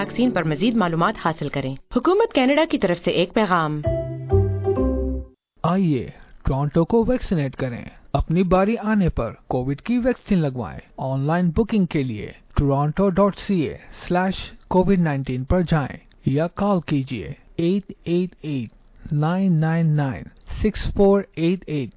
Vaccine पर मजीद मालूमात हासिल करें। हुकूमत कनाडा की तरफ से एक पैगाम। आइए टोरंटो को वैक्सीनेट करें। अपनी बारी आने पर कोविड की वैक्सीन लगवाएं। ऑनलाइन बुकिंग के लिए toronto.ca/covid19 पर जाएं या कॉल कीजिए 888-999-6488।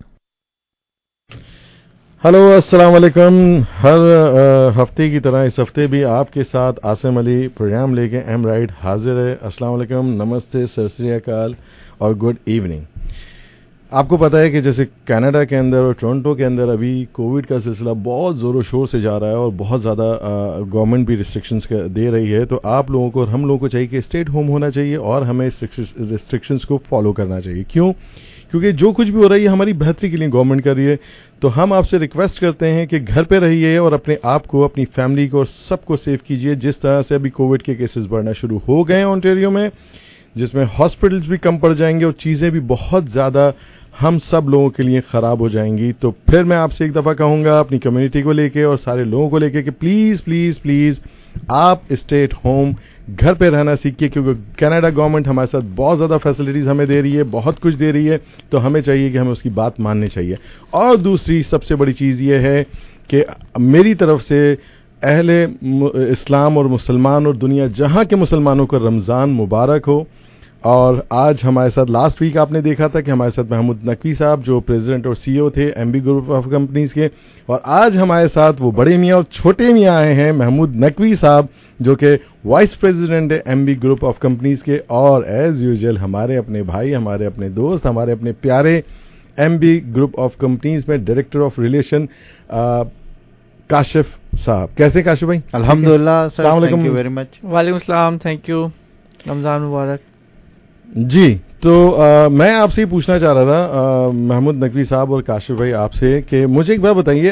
हेलो, अस्सलाम वालेकुम। हर हफ्ते की तरह इस हफ्ते भी आपके साथ आसिम अली प्रोग्राम लेके एम राइट हाजिर है। अस्सलाम वालेकुम, नमस्ते, सत श्री अकाल और गुड इवनिंग। आपको पता है कि जैसे कनाडा के अंदर और टोरंटो के अंदर अभी कोविड का सिलसिला बहुत ज़ोरों शोर से जा रहा है और बहुत ज़्यादा गवर्नमेंट भी रिस्ट्रिक्शंस दे रही है। तो आप लोगों को और हम लोगों को चाहिए कि स्टे एट होम होना चाहिए और हमें इस रिस्ट्रिक्शंस को फॉलो करना चाहिए। क्यों? क्योंकि जो कुछ भी हो रहा है हमारी बेहतरी के लिए गवर्नमेंट कर रही है। तो हम आपसे रिक्वेस्ट करते हैं कि घर पे रहिए और अपने आप को, अपनी फैमिली को और सबको सेफ कीजिए। जिस तरह से अभी कोविड के केसेस बढ़ना शुरू हो गए हैं ओंटारियो में, जिसमें हॉस्पिटल्स भी कम पड़ जाएंगे और चीज़ें भी बहुत ज़्यादा हम सब लोगों के लिए ख़राब हो जाएंगी। तो फिर मैं आपसे एक दफ़ा कहूँगा अपनी कम्युनिटी को लेके और सारे लोगों को लेके कि प्लीज़ प्लीज़ प्लीज़ आप स्टे एट होम, घर पे रहना सीखिए। क्योंकि कनाडा गवर्नमेंट हमारे साथ बहुत ज़्यादा फैसिलिटीज़ हमें दे रही है, बहुत कुछ दे रही है। तो हमें चाहिए कि हमें उसकी बात माननी चाहिए। और दूसरी सबसे बड़ी चीज़ ये है कि मेरी तरफ से अहले इस्लाम और मुसलमान और दुनिया जहाँ के मुसलमानों को रमज़ान मुबारक हो। और आज हमारे साथ लास्ट वीक आपने देखा था कि हमारे साथ महमूद नकवी साहब जो प्रेसिडेंट और सीईओ थे एमबी ग्रुप ऑफ कंपनीज के, और आज हमारे साथ वो बड़े मियाँ और छोटे मियाँ आए हैं महमूद नकवी साहब जो कि वाइस प्रेसिडेंट है एमबी ग्रुप ऑफ कंपनीज के, और एज यूजुअल हमारे अपने भाई, हमारे अपने दोस्त, हमारे अपने प्यारे एमबी ग्रुप ऑफ कंपनीज में डायरेक्टर ऑफ रिलेशन काशिफ साहब। कैसे काशिफ भाई? अल्हम्दुलिल्लाह sir, thank you very much. वालेकुम सलाम, थैंक यू, रमज़ान मुबारक जी। तो मैं आपसे ही पूछना चाह रहा था महमूद नकवी साहब और काशिफ भाई आपसे कि मुझे एक बात बताइए,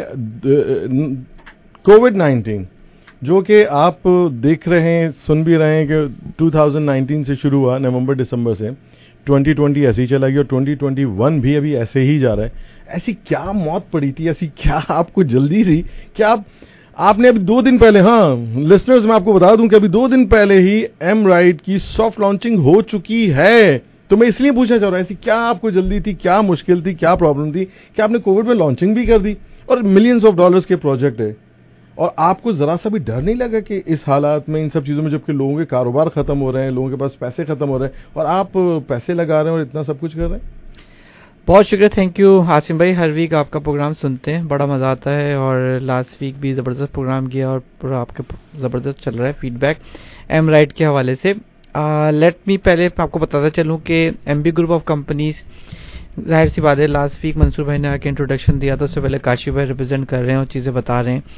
कोविड-19 जो कि आप देख रहे हैं, सुन भी रहे हैं कि 2019 से शुरू हुआ, नवंबर दिसंबर से 2020 ऐसे ही चला गया और 2021 भी अभी ऐसे ही जा रहा है। ऐसी क्या मौत पड़ी थी, ऐसी क्या आपको जल्दी थी कि आपने अभी 2 दिन पहले, हाँ लिसनर्स मैं आपको बता दूं कि अभी 2 दिन पहले ही एम राइट की सॉफ्ट लॉन्चिंग हो चुकी है। तो मैं इसलिए पूछना चाह रहा हूं, ऐसी क्या आपको जल्दी थी, क्या मुश्किल थी, क्या प्रॉब्लम थी कि आपने कोविड में लॉन्चिंग भी कर दी और मिलियंस ऑफ डॉलर्स के प्रोजेक्ट है, और आपको जरा सा भी डर नहीं लगा कि इस हालात में, इन सब चीजों में, जबकि लोगों के कारोबार खत्म हो रहे हैं, लोगों के पास पैसे खत्म हो रहे हैं और आप पैसे लगा रहे हैं और इतना सब कुछ कर रहे हैं? बहुत शुक्रिया, थैंक यू हासिम भाई। हर वीक आपका प्रोग्राम सुनते हैं, बड़ा मज़ा आता है और लास्ट वीक भी ज़बरदस्त प्रोग्राम किया और पूरा आपके ज़बरदस्त चल रहा है फीडबैक एम राइट के हवाले से। लेट मी पहले आपको बताता चलूँ कि एमबी ग्रुप ऑफ कंपनीज, जाहिर सी बात है लास्ट वीक मंसूर भाई ने आके इंट्रोडक्शन दिया था, उससे पहले काशिफ भाई रिप्रेजेंट कर रहे हैं और चीज़ें बता रहे हैं।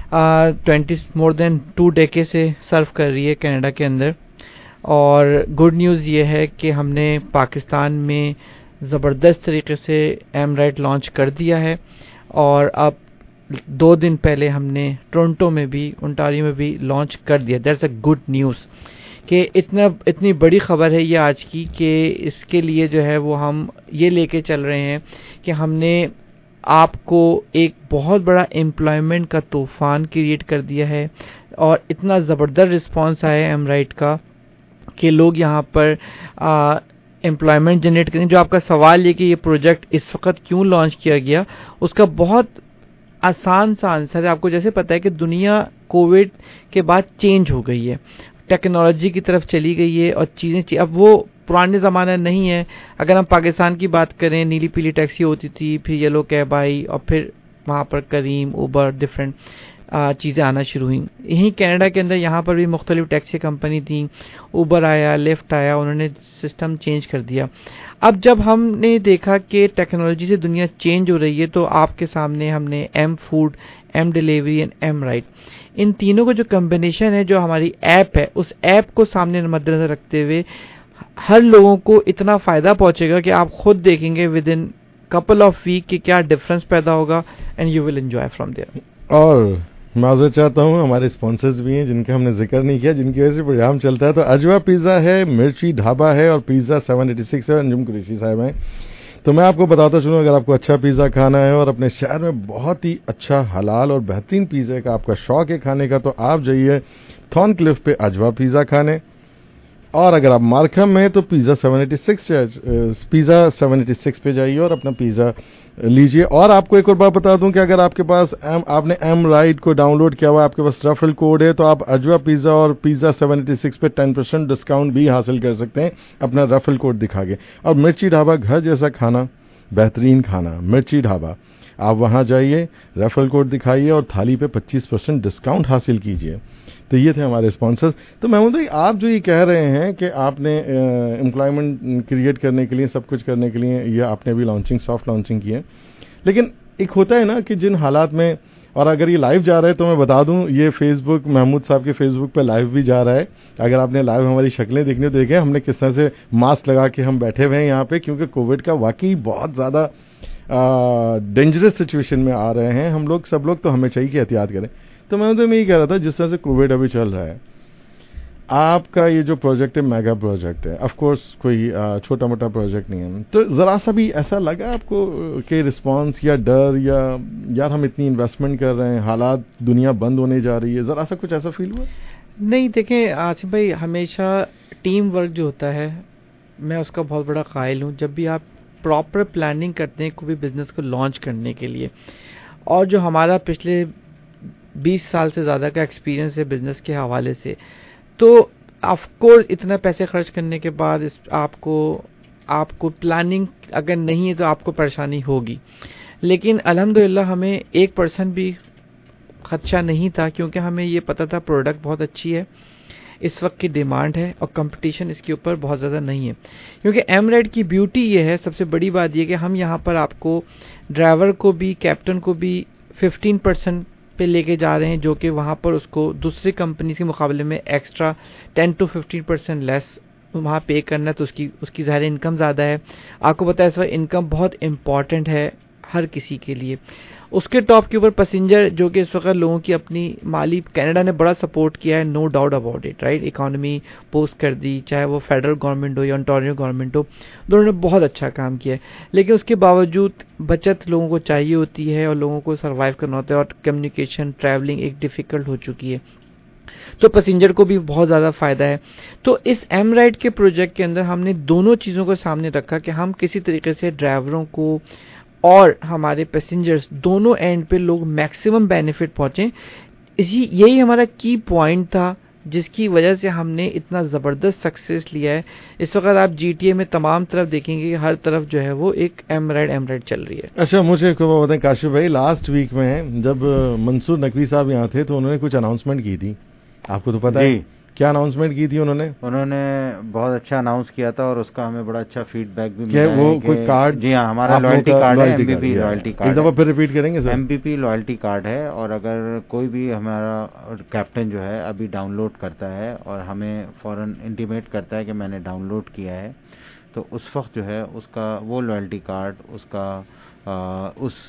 more than 2 decades से सर्व कर रही है कनाडा के अंदर, और गुड न्यूज़ ये है कि हमने पाकिस्तान में ज़बरदस्त तरीके से एम राइट लॉन्च कर दिया है, और अब 2 दिन पहले हमने टोरंटो में भी, ओंटारियो में भी लॉन्च कर दिया। दैट्स अ गुड न्यूज़ कि इतनी बड़ी खबर है ये आज की कि इसके लिए जो है वो हम ये लेके चल रहे हैं कि हमने आपको एक बहुत बड़ा एम्प्लॉयमेंट का तूफान क्रिएट कर दिया है, और इतना ज़बरदस्त रिस्पांस आया है एम राइट का कि लोग यहाँ पर एम्प्लॉयमेंट जनरेट करें। जो आपका सवाल है कि ये प्रोजेक्ट इस वक्त क्यों लॉन्च किया गया, उसका बहुत आसान सा आंसर है। आपको जैसे पता है कि दुनिया कोविड के बाद चेंज हो गई है, टेक्नोलॉजी की तरफ चली गई है और चीज़ें अब वो पुराने ज़माना नहीं है। अगर हम पाकिस्तान की बात करें, नीली पीली टैक्सी होती थी, फिर येलो कैब आई और फिर वहाँ पर करीम, उबर, डिफरेंट चीज़ें आना शुरू हुई। यहीं कनाडा के अंदर यहाँ पर भी मुख्तलिफ टैक्सी कंपनी थी, उबर आया, लिफ्ट आया, उन्होंने सिस्टम चेंज कर दिया। अब जब हमने देखा कि टेक्नोलॉजी से दुनिया चेंज हो रही है, तो आपके सामने हमने M Food, M Delivery and M Right, इन तीनों का जो कम्बिनेशन है, जो हमारी ऐप है, उस ऐप को सामने मद्देनजर रखते हुए हर लोगों को इतना फ़ायदा पहुंचेगा कि आप खुद देखेंगे with in couple of week कि क्या डिफरेंस पैदा होगा, and you will enjoy from there. और माजरत चाहता हूँ, हमारे स्पॉन्सर्स भी हैं जिनका हमने जिक्र नहीं किया, जिनकी वजह से प्रोग्राम चलता है। तो अजवा पिज़्ज़ा है, मिर्ची ढाबा है और पिज़्ज़ा 786 है, अंजुम कुरैशी साहब हैं। तो मैं आपको बताता चलूँ, अगर आपको अच्छा पिज़्ज़ा खाना है और अपने शहर में बहुत ही अच्छा हलाल और बेहतरीन पिज़्ज़ा का आपका शौक है खाने का, तो आप जाइए थॉर्न क्लिफ पे अजवा पिज़्ज़ा खाने, और अगर आप मार्कहम में हैं तो पिज़्ज़ा 76 पे जाइए और अपना पिज़्ज़ा लीजिए। और आपको एक और बात बता दूं कि अगर आपके पास आपने एम राइट को डाउनलोड किया हुआ, आपके पास रेफरल कोड है, तो आप अजवा पिज़्ज़ा और पिज़्ज़ा 76 पे 10% डिस्काउंट भी हासिल कर सकते हैं अपना रेफरल कोड दिखा के। और मिर्ची ढाबा, घर जैसा खाना, बेहतरीन खाना, मिर्ची ढाबा, आप वहां जाइए, रेफरल कोड दिखाइए और थाली पे 25% डिस्काउंट हासिल कीजिए। तो ये थे हमारे स्पॉन्सर्स। तो महमूद भाई, आप जो ये कह रहे हैं कि आपने एम्प्लॉयमेंट क्रिएट करने के लिए, सब कुछ करने के लिए, ये आपने अभी सॉफ्ट लॉन्चिंग की है, लेकिन एक होता है ना कि जिन हालात में, और अगर ये लाइव जा रहा है तो मैं बता दूं, ये फेसबुक, महमूद साहब के फेसबुक पे लाइव भी जा रहा है। अगर आपने लाइव हमारी शक्लें देखनी हो, देखें हमने किस तरह से मास्क लगा के हम बैठे हुए हैं यहाँ पे, क्योंकि कोविड का वाकई बहुत ज़्यादा डेंजरस सिचुएशन में आ रहे हैं हम लोग, सब लोग। तो हमें चाहिए कि एहतियात करें। तो मैं यही कह रहा था, जिस तरह से कोविड अभी चल रहा है, आपका ये जो प्रोजेक्ट है मेगा प्रोजेक्ट है, ऑफ कोर्स कोई छोटा मोटा प्रोजेक्ट नहीं है, तो ज़रा सा भी ऐसा लगा आपको कि रिस्पांस या डर, या यार हम इतनी इन्वेस्टमेंट कर रहे हैं, हालात, दुनिया बंद होने जा रही है, ज़रा सा कुछ ऐसा फील हुआ? नहीं, देखें आसिफ भाई, हमेशा टीम वर्क जो होता है, मैं उसका बहुत बड़ा कायल हूँ। जब भी आप प्रॉपर प्लानिंग करते हैं कोई भी बिजनेस को लॉन्च करने के लिए, और जो हमारा पिछले 20 साल से ज़्यादा का एक्सपीरियंस है बिजनेस के हवाले से, तो ऑफ कोर्स इतना पैसे खर्च करने के बाद आपको प्लानिंग अगर नहीं है तो आपको परेशानी होगी। लेकिन अल्हम्दुलिल्लाह हमें 1% भी खर्चा नहीं था, क्योंकि हमें ये पता था प्रोडक्ट बहुत अच्छी है, इस वक्त की डिमांड है और कंपटीशन इसके ऊपर बहुत ज़्यादा नहीं है। क्योंकि एमराइड की ब्यूटी ये है, सबसे बड़ी बात ये कि हम यहाँ पर आपको ड्राइवर को भी, कैप्टन को भी 15% पे लेके जा रहे हैं, जो कि वहाँ पर उसको दूसरी कंपनी के मुकाबले में एक्स्ट्रा 10 to 15% लेस वहाँ पे करना है, तो उसकी ज़ाहिर इनकम ज़्यादा है। आपको पता है इस वक्त इनकम बहुत इम्पॉर्टेंट है हर किसी के लिए। उसके टॉप के ऊपर पैसेंजर, जो कि इस वक्त लोगों की अपनी माली, कनाडा ने बड़ा सपोर्ट किया है, no doubt about it, right. Economy post कर दी, चाहे वो फेडरल गवर्नमेंट हो या ओंटारियो गवर्नमेंट हो, दोनों ने बहुत अच्छा काम किया है। लेकिन उसके बावजूद बचत लोगों को चाहिए होती है और लोगों को सर्वाइव करना होता है, और कम्युनिकेशन, ट्रैवलिंग एक डिफ़िकल्ट हो चुकी है, तो पैसेंजर को भी बहुत ज़्यादा फ़ायदा है। तो इस एमराइड के प्रोजेक्ट के अंदर हमने दोनों चीज़ों को सामने रखा कि हम किसी तरीके से ड्राइवरों को और हमारे पैसेंजर्स दोनों एंड पे लोग मैक्सिमम बेनिफिट पहुंचे। यही हमारा की पॉइंट था, जिसकी वजह से हमने इतना ज़बरदस्त सक्सेस लिया है। इस वक्त आप GTA में तमाम तरफ देखेंगे कि हर तरफ जो है वो एक एमराइड चल रही है। अच्छा, मुझे को बताएं काशिफ भाई, लास्ट वीक में जब मंसूर नकवी साहब यहाँ थे तो उन्होंने कुछ अनाउंसमेंट की थी, आपको तो पता है क्या अनाउंसमेंट की थी उन्होंने बहुत अच्छा अनाउंस किया था, और उसका हमें बड़ा अच्छा फीडबैक भी मिला। वो कोई कार्ड? जी हाँ, हमारा लॉयल्टी कार्ड है, MVP लॉयल्टी कार्ड। एक दफा फिर रिपीट करेंगे सर? MVP लॉयल्टी कार्ड है, और अगर कोई भी हमारा कैप्टन जो है अभी डाउनलोड करता है और हमें फौरन इंटीमेट करता है कि मैंने डाउनलोड किया है, तो उस वक्त जो है उसका वो लॉयल्टी कार्ड उसका उस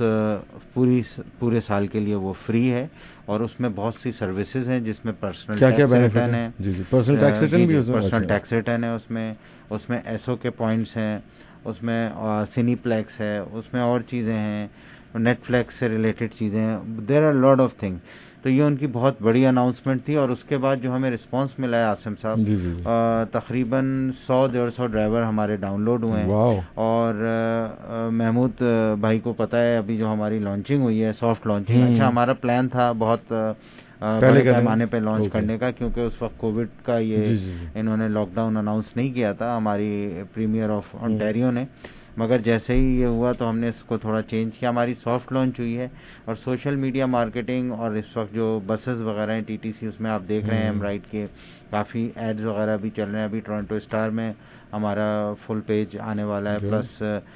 पूरे साल के लिए वो फ्री है, और उसमें बहुत सी सर्विसेज हैं, जिसमें पर्सनल टैक्स रिटर्न है। जी, पर्सनल टैक्स रिटर्न भी उसमें, पर्सनल टैक्स रिटर्न है उसमें SO के पॉइंट्स हैं, उसमें सिनीप्लेक्स है, उसमें और चीज़ें हैं, नेटफ्लिक्स से रिलेटेड चीज़ें हैं, there are lot of thing. तो ये उनकी बहुत बड़ी अनाउंसमेंट थी। और उसके बाद जो हमें रिस्पांस मिला है आसिम साहब, तकरीबन 100-150 ड्राइवर हमारे डाउनलोड हुए हैं। और महमूद भाई को पता है अभी जो हमारी लॉन्चिंग हुई है, सॉफ्ट लॉन्चिंग, अच्छा हमारा प्लान था बहुत बड़े पैमाने पे लॉन्च करने का, क्योंकि उस वक्त कोविड का ये इन्होंने लॉकडाउन अनाउंस नहीं किया था हमारी प्रीमियर ऑफ ओंटारियो ने, मगर जैसे ही ये हुआ तो हमने इसको थोड़ा चेंज किया। हमारी सॉफ्ट लॉन्च हुई है, और सोशल मीडिया मार्केटिंग, और इस वक्त जो बसेस वगैरह हैं TTC, उसमें आप देख रहे हैं एमराइड के काफ़ी एड्स वगैरह भी चल रहे हैं। अभी टोरंटो स्टार में हमारा फुल पेज आने वाला है, प्लस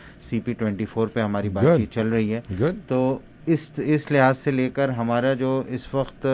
CP24 पे हमारी बातचीत चल रही है। तो इस लिहाज से लेकर हमारा जो इस वक्त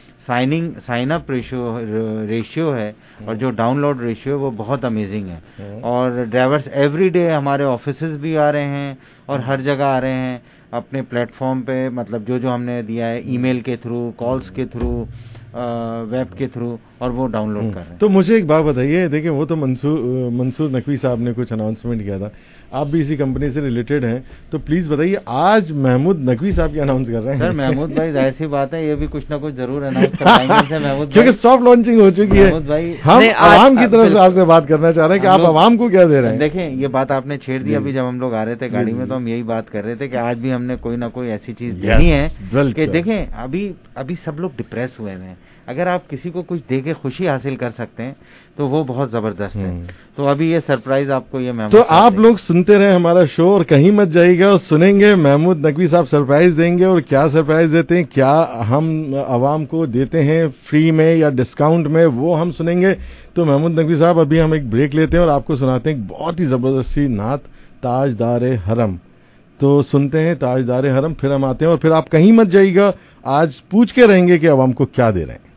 साइन अप रेशियो है और जो डाउनलोड रेशियो है वो बहुत अमेजिंग है। और ड्राइवर्स एवरी डे हमारे ऑफिसेज भी आ रहे हैं और हर जगह आ रहे हैं अपने प्लेटफॉर्म पे, मतलब जो हमने दिया है ईमेल के थ्रू, कॉल्स के थ्रू, वेब के थ्रू, اور وہ ڈاؤن لوڈ کر رہے ہیں. تو مجھے ایک بات بتائیے, دیکھیں وہ تو منصور نقوی صاحب نے کچھ اناؤنسمنٹ کیا تھا, آپ بھی اسی کمپنی سے ریلیٹڈ ہیں, تو پلیز بتائیے آج محمود نقوی صاحب کیا اناؤنس کر رہے ہیں؟ سر محمود بھائی ظاہر سی بات ہے یہ بھی کچھ نہ کچھ ضرور اناؤنس کروائیں گے سے محمود بھائی, کیونکہ سافٹ لانچنگ ہو چکی ہے. محمود بھائی ہم عوام کی طرف سے آپ سے بات کرنا چاہ رہے ہیں کہ آپ عوام کو کیا دے رہے ہیں. دیکھیں یہ بات آپ نے چھیڑ دی, ابھی جب ہم لوگ آ رہے تھے گاڑی میں تو ہم یہی بات کر رہے تھے کہ آج بھی ہم نے کوئی نہ کوئی ایسی چیز دینی ہے کہ دیکھیں ابھی سب لوگ ڈپریس ہوئے ہیں, اگر آپ کسی کو کچھ دے کے خوشی حاصل کر سکتے ہیں تو وہ بہت زبردست ہے. تو ابھی یہ سرپرائز آپ کو یہ محمود, تو آپ لوگ سنتے رہے ہمارا شو اور کہیں مت جائے گا, اور سنیں گے محمود نقوی صاحب سرپرائز دیں گے, اور کیا سرپرائز دیتے ہیں, کیا ہم عوام کو دیتے ہیں فری میں یا ڈسکاؤنٹ میں, وہ ہم سنیں گے. تو محمود نقوی صاحب ابھی ہم ایک بریک لیتے ہیں اور آپ کو سناتے ہیں ایک بہت ہی زبردست سی نعت تاجدار حرم. تو سنتے ہیں تاجدار حرم, پھر ہم آتے ہیں, اور پھر آپ کہیں مت جائے گا, آج پوچھ کے رہیں گے کہ عوام کو کیا دے رہے ہیں.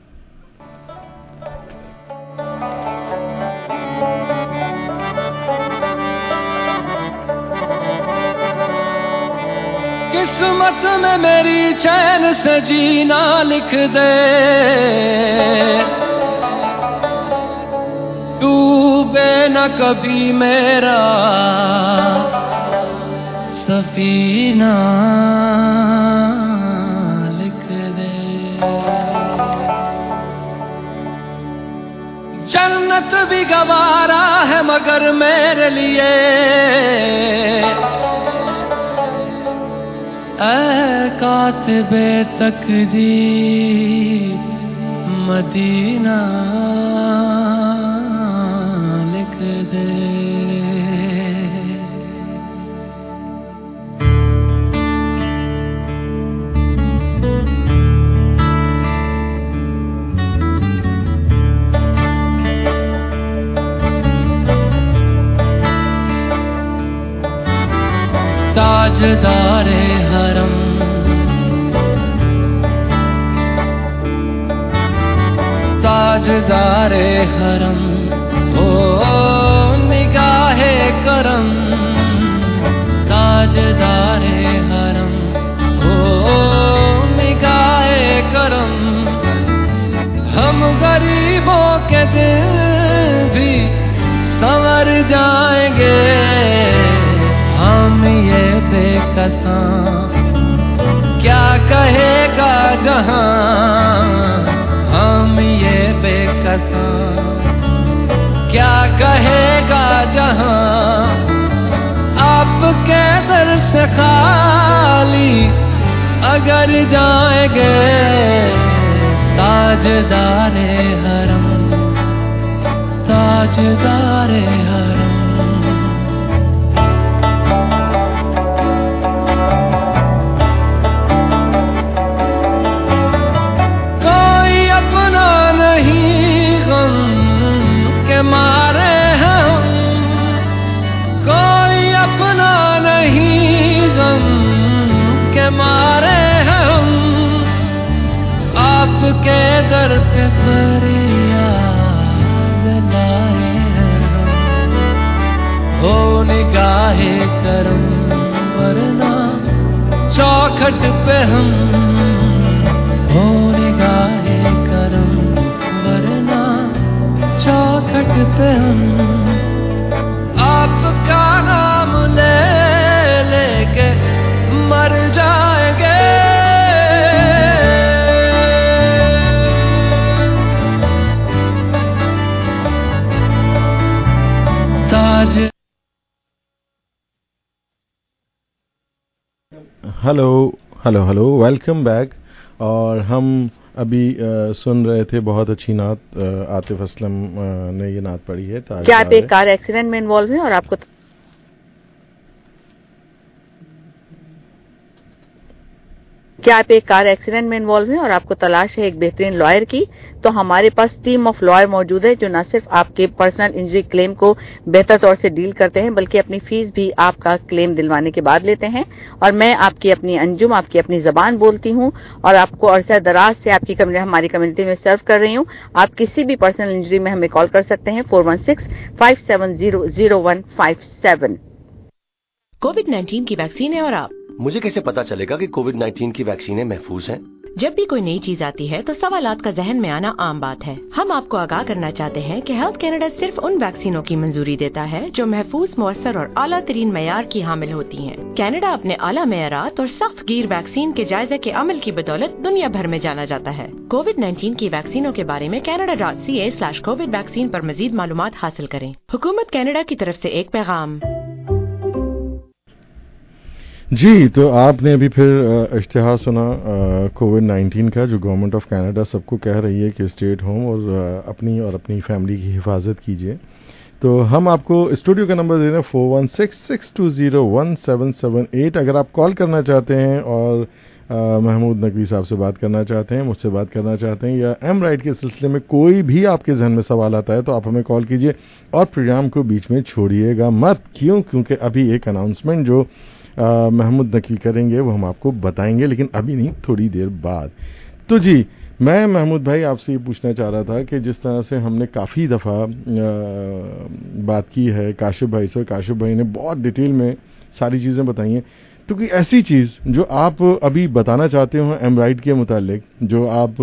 قسمت میں میری چین سے جینا لکھ دے, ڈوبے نہ کبھی میرا سفینہ لکھ دے. جنت بھی گوارا ہے مگر میرے لیے, اے کاتب تقدیر مدینہ لکھ دے. تاجدار حرم تاجدار حرم او نگاہ کرم, تاجدار حرم او نگاہ کرم. ہم غریبوں کے دل بھی سنور جائیں گے, ہم یہ بے قسم کیا کہے گا جہاں, ہم یہ بے قسم کیا کہے گا جہاں. آپ کے در سے خالی اگر جائیں گے, تاجدار حرم تاجدار حرم. مارے ہم کوئی اپنا نہیں, غم کے مارے ہم آپ کے در پہ فریاد لائے ہم. ہو نگاہ کرم ورنہ چوکھٹ پہ ہم, ہو نگاہ کرم ورنہ چوکھٹ پہ ہم. آپ کا نام لے لے کے مر جائیں گے, تاج. Hello welcome back. اور ہم ابھی سن رہے تھے بہت اچھی نعت, عاطف اسلم نے یہ نعت پڑھی ہے. کیا آپ ایک کار ایکسیڈنٹ میں انوالو ہیں اور آپ کو کیا آپ ایک کار ایکسیڈنٹ میں انوالو ہیں اور آپ کو تلاش ہے ایک بہترین لائر کی, تو ہمارے پاس ٹیم آف لائر موجود ہے جو نہ صرف آپ کے پرسنل انجری کلیم کو بہتر طور سے ڈیل کرتے ہیں بلکہ اپنی فیس بھی آپ کا کلیم دلوانے کے بعد لیتے ہیں. اور میں آپ کی اپنی انجم, آپ کی اپنی زبان بولتی ہوں اور آپ کو عرصہ دراز سے آپ کی ہماری کمیونٹی میں سرو کر رہی ہوں. آپ کسی بھی پرسنل انجری میں ہمیں کال کر سکتے ہیں 416-570-0157. کووڈ-19 کی ویکسین ہے اور آپ مجھے کیسے پتا چلے گا کہ کووڈ-19 کی ویکسینیں محفوظ ہیں؟ جب بھی کوئی نئی چیز آتی ہے تو سوالات کا ذہن میں آنا عام بات ہے. ہم آپ کو آگاہ کرنا چاہتے ہیں کہ ہیلتھ کینیڈا صرف ان ویکسینوں کی منظوری دیتا ہے جو محفوظ, مؤثر اور اعلیٰ ترین معیار کی حامل ہوتی ہیں. کینیڈا اپنے اعلیٰ معیارات اور سخت گیر ویکسین کے جائزے کے عمل کی بدولت دنیا بھر میں جانا جاتا ہے. کووڈ-19 کی ویکسینوں کے بارے میں canada.ca/covid ویکسین پر مزید معلومات حاصل کریں. حکومت کینیڈا کی طرف سے ایک پیغام. جی, تو آپ نے ابھی پھر اشتہار سنا کووڈ-19 کا, جو گورنمنٹ آف کینیڈا سب کو کہہ رہی ہے کہ اسٹے ایٹ ہوم اور اپنی فیملی کی حفاظت کیجیے. تو ہم آپ کو اسٹوڈیو کا نمبر دے رہے ہیں 4166201778. اگر آپ کال کرنا چاہتے ہیں اور محمود نقوی صاحب سے بات کرنا چاہتے ہیں, مجھ سے بات کرنا چاہتے ہیں, یا ایم رائٹ کے سلسلے میں کوئی بھی آپ کے ذہن میں سوال آتا ہے, تو آپ ہمیں کال کیجیے اور پروگرام کو بیچ میں چھوڑیے گا مت. کیونکہ ابھی ایک اناؤنسمنٹ جو محمود نقوی کریں گے وہ ہم آپ کو بتائیں گے, لیکن ابھی نہیں, تھوڑی دیر بعد. تو جی, میں محمود بھائی آپ سے یہ پوچھنا چاہ رہا تھا کہ جس طرح سے ہم نے کافی دفعہ بات کی ہے کاشف بھائی سے, کاشف بھائی نے بہت ڈیٹیل میں ساری چیزیں بتائی ہیں, تو کوئی ایسی چیز جو آپ ابھی بتانا چاہتے ہو ایم رائٹ کے متعلق, جو آپ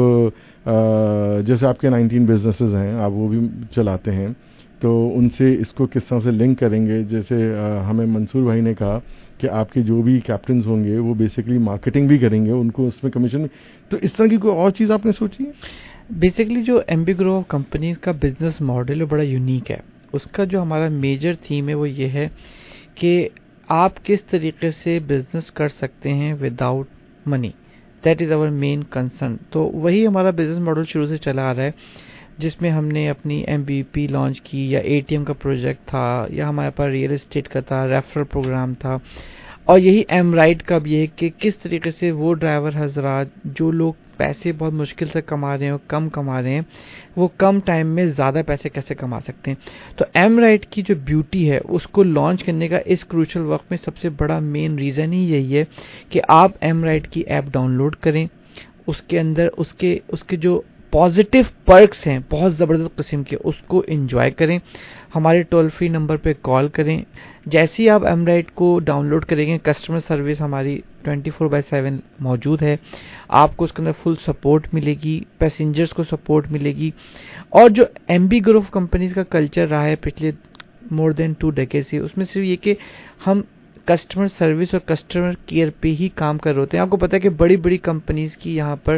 جیسے آپ کے 19 بزنسز ہیں, آپ وہ بھی چلاتے ہیں, تو ان سے اس کو کس طرح سے لنک کریں گے. جیسے ہمیں منصور بھائی نے کہا کہ آپ کے جو بھی کیپٹنز ہوں گے وہ بیسیکلی مارکیٹنگ بھی کریں گے, ان کو اس میں کمیشن, تو اس طرح کی کوئی اور چیز آپ نے سوچی ہے؟ بیسیکلی جو MB گروپ آف کمپنیز کا بزنس ماڈل ہے بڑا یونیک ہے. اس کا جو ہمارا میجر تھیم ہے وہ یہ ہے کہ آپ کس طریقے سے بزنس کر سکتے ہیں without money. That is our main concern. تو وہی ہمارا بزنس ماڈل شروع سے چلا آ رہا ہے, جس میں ہم نے اپنی MVP لانچ کی, یا ATM کا پروجیکٹ تھا, یا ہمارے پاس ریئل اسٹیٹ کا تھا, ریفرل پروگرام تھا, اور یہی ایم رائٹ کا بھی ہے کہ کس طریقے سے وہ ڈرائیور حضرات جو لوگ پیسے بہت مشکل سے کما رہے ہیں اور کم کما رہے ہیں, وہ کم ٹائم میں زیادہ پیسے کیسے کما سکتے ہیں. تو ایم رائٹ کی جو بیوٹی ہے اس کو لانچ کرنے کا اس کروشل وقت میں سب سے بڑا مین ریزن ہی یہی ہے کہ آپ ایم رائٹ کی ایپ ڈاؤن لوڈ کریں, اس کے اندر اس کے جو پازیٹیو پرکس ہیں بہت زبردست قسم کے, اس کو انجوائے کریں. ہمارے ٹول فری نمبر پہ کال کریں. جیسے ہی آپ ایم رائٹ کو ڈاؤن لوڈ کریں گے, کسٹمر سروس ہماری 24/7 موجود ہے. آپ کو اس کے اندر فل سپورٹ ملے گی, پیسنجرز کو سپورٹ ملے گی. اور جو MB گروپ کمپنیز کا کلچر رہا ہے پچھلے مور دین 2 decades سے, اس میں صرف یہ کہ ہم کسٹمر سروس اور کسٹمر کیئر پہ ہی کام کر رہے ہوتے ہیں. آپ کو پتا ہے کہ بڑی بڑی کمپنیز کی یہاں پر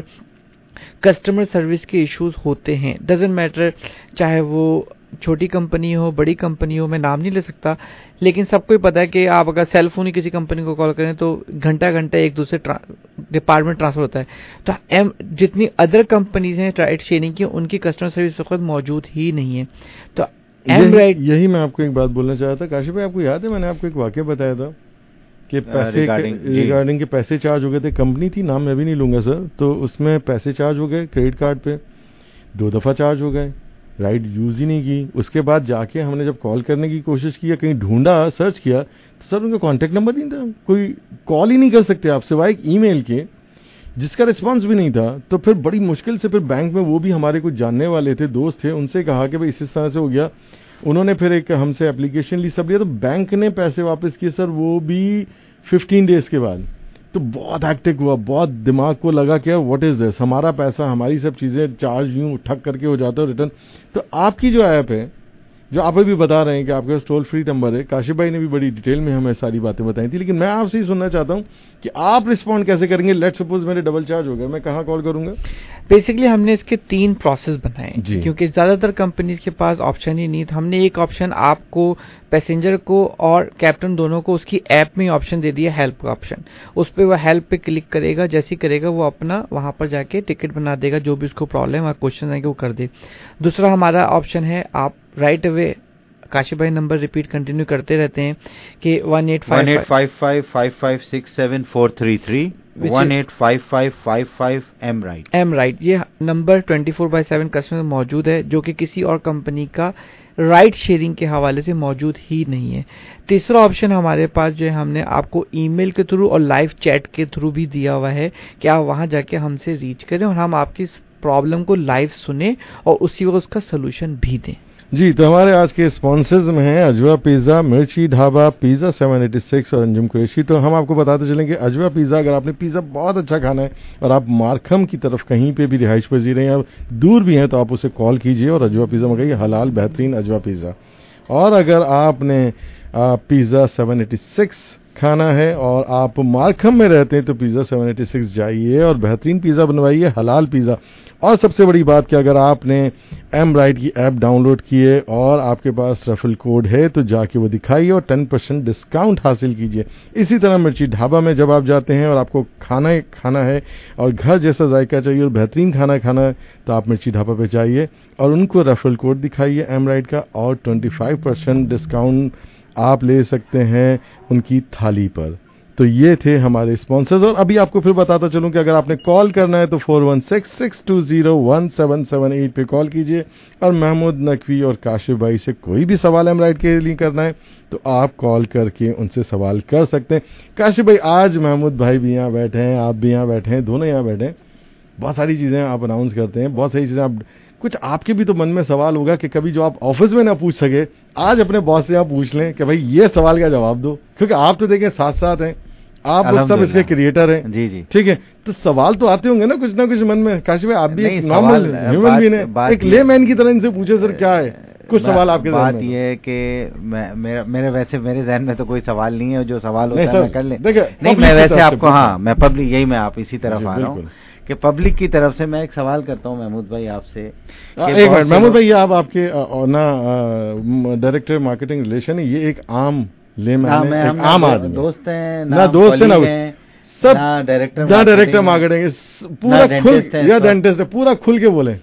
کسٹمر سروس کے ایشوز ہوتے ہیں. ڈزنٹ میٹر چاہے وہ چھوٹی کمپنی ہو, بڑی کمپنی ہو, میں نام نہیں لے سکتا, لیکن سب کو ہی پتا ہے کہ آپ اگر سیل فون ہی کسی کمپنی کو کال کریں تو گھنٹہ ایک دوسرے ڈپارٹمنٹ ٹرانسفر ہوتا ہے. تو جتنی ادر کمپنیز ہیں رائٹ شیئرنگ کی, ان کی کسٹمر سروس خود موجود ہی نہیں ہے. تو یہی میں آپ کو ایک بات بولنا چاہ رہا تھا کاشف بھائی, آپ کو یاد ہے میں نے آپ کو ایک واقعہ بتایا تھا کہ پیسے ریگارڈنگ کے پیسے چارج ہو گئے تھے, کمپنی تھی, نام میں بھی نہیں لوں گا سر, تو اس میں پیسے چارج ہو گئے کریڈٹ کارڈ پہ, 2 دفعہ چارج ہو گئے, رائٹ یوز ہی نہیں کی. اس کے بعد جا کے ہم نے جب کال کرنے کی کوشش کی, کہیں ڈھونڈا, سرچ کیا, تو سر ان کا کانٹیکٹ نمبر نہیں تھا, کوئی کال ہی نہیں کر سکتے آپ سوائے ایک ای میل کے, جس کا رسپانس بھی نہیں تھا. تو پھر بڑی مشکل سے پھر بینک میں, وہ بھی ہمارے کچھ جاننے والے تھے, دوست تھے, ان سے کہا کہ بھائی اس طرح سے ہو گیا. انہوں نے پھر ایک ہم سے اپلیکیشن لی, سب لیا, تو بینک نے پیسے واپس کیے سر, وہ بھی 15 days کے بعد. تو بہت ہیکٹک ہوا, بہت دماغ کو لگا کہ واٹ از دس, ہمارا پیسہ, ہماری سب چیزیں چارج یوں ٹھک کر کے ہو جاتا ہے ریٹرن. تو آپ کی جو ایپ ہے, جو آپ ابھی بتا رہے ہیں کہ آپ کا ٹول فری نمبر ہے, کاشف بھائی نے بھی بڑی ڈیٹیل میں ہمیں ساری باتیں بتائی تھی, لیکن میں آپ سے ہی سننا چاہتا ہوں کہ آپ رسپونڈ کیسے کریں گے. لیٹ سپوز میرے ڈبل چارج ہو گیا, میں کہاں کال کروں گا؟ بیسکلی ہم نے اس کے 3 پروسیس بنائے, کیونکہ زیادہ تر کمپنیز کے پاس آپشن ہی نہیں تھا. ہم نے ایک آپشن آپ کو, پیسنجر کو اور کیپٹن دونوں کو, اس کی ایپ میں آپشن دے دیا ہیلپ کا آپشن. اس پہ وہ ہیلپ پہ کلک کرے گا, جیسے کرے گا وہ اپنا وہاں پر جا کے ٹکٹ بنا دے گا, جو بھی اس کو پرابلم اور کوشچن آئیں گے وہ کر دے. دوسرا ہمارا آپشن ہے, آپ رائٹ اوے کاشف بھائی نمبر ریپیٹ کنٹینیو کرتے رہتے ہیں کہ 1855567433 185555 ایم رائٹ. یہ نمبر 24/7 کسٹمر موجود ہے, جو کہ کسی اور کمپنی کا رائٹ شیئرنگ کے حوالے سے موجود ہی نہیں ہے. تیسرا آپشن ہمارے پاس جو ہے, ہم نے آپ کو ای میل کے تھرو اور لائیو چیٹ کے تھرو بھی دیا ہوا ہے کہ آپ وہاں جا کے ہم سے ریچ کریں اور ہم آپ کی پرابلم کو لائیو سنیں اور اسی وقت اس کا سولوشن بھی دیں. جی تو ہمارے آج کے اسپانسرز میں ہیں اجوا پیزا, مرچی ڈھابا, پیزا 786 اور انجم قریشی. تو ہم آپ کو بتاتے چلیں کہ اجوا پیزا, اگر آپ نے پیزا بہت اچھا کھانا ہے اور آپ مارکھم کی طرف کہیں پہ بھی رہائش پذیر ہیں یا دور بھی ہیں تو آپ اسے کال کیجئے اور اجوا پیزا منگائیے, حلال بہترین اجوا پیزا. اور اگر آپ نے پیزا 786 کھانا ہے اور آپ مارکھم میں رہتے ہیں تو پیزا 786 جائیے اور بہترین پیزا بنوائیے, حلال پیزا. اور سب سے بڑی بات کہ اگر آپ نے ایم رائٹ کی ایپ ڈاؤن لوڈ کی ہے اور آپ کے پاس ریفرل کوڈ ہے تو جا کے وہ دکھائیے اور 10% ڈسکاؤنٹ حاصل کیجیے. اسی طرح مرچی ڈھابا میں جب آپ جاتے ہیں اور آپ کو کھانا ہے اور گھر جیسا ذائقہ چاہیے اور بہترین کھانا ہے تو آپ مرچی ڈھابا پہ جائیے اور ان کو ریفرل کوڈ دکھائیے ایم رائٹ کا, اور 25% ڈسکاؤنٹ آپ لے سکتے ہیں ان کی تھالی پر. تو یہ تھے ہمارے اسپانسرز. اور ابھی آپ کو پھر بتاتا چلوں کہ اگر آپ نے کال کرنا ہے تو 4166201778 پہ کال کیجئے, اور محمود نقوی اور کاشف بھائی سے کوئی بھی سوال ایم رائٹ کے لیے کرنا ہے تو آپ کال کر کے ان سے سوال کر سکتے ہیں. کاشف بھائی, آج محمود بھائی بھی یہاں بیٹھے ہیں, آپ بھی یہاں بیٹھے ہیں, دونوں یہاں بیٹھے ہیں, بہت ساری چیزیں آپ اناؤنس کرتے ہیں, بہت ساری چیزیں آپ, کچھ آپ کے بھی تو من میں سوال ہوگا کہ کبھی جو آپ آفس میں نہ پوچھ سکے آج اپنے باس سے آپ پوچھ لیں کہ بھائی یہ سوال کا جواب دو, کیونکہ آپ تو دیکھیں ساتھ ہیں, آپ لوگ سب اس کے کریٹر ہیں. جی جی ٹھیک ہے, تو سوال تو آتے ہوں گے نا کچھ من میں. کاشف بھائی, آپ بھی ایک نارمل ہیومن بینگ ہیں, ایک لے مین کی طرح ان سے پوچھے سر کیا ہے کچھ سوال آپ کے ذہن میں. بات یہ ہے کہ میرے ذہن میں تو کوئی سوال نہیں ہے, جو سوال ہوتا ہے میں کر لیں. نہیں, میں ویسے آپ کو, ہاں میں پبلک, یہی میں آپ اسی طرف آ رہا ہوں کہ پبلک کی طرف سے میں ایک سوال کرتا ہوں محمود بھائی آپ سے. ایک منٹ محمود بھائی, یہ آپ کے ڈائریکٹر مارکیٹنگ ریلیشن ہے, یہ ایک عام لے مین, عام آدمی, دوست ہیں نہ دوست ہے نہ سب, نہ ڈائریکٹر مارکیٹنگ, پورا کھل یا ڈینٹسٹ ہے, پورا کھل کے بولیں.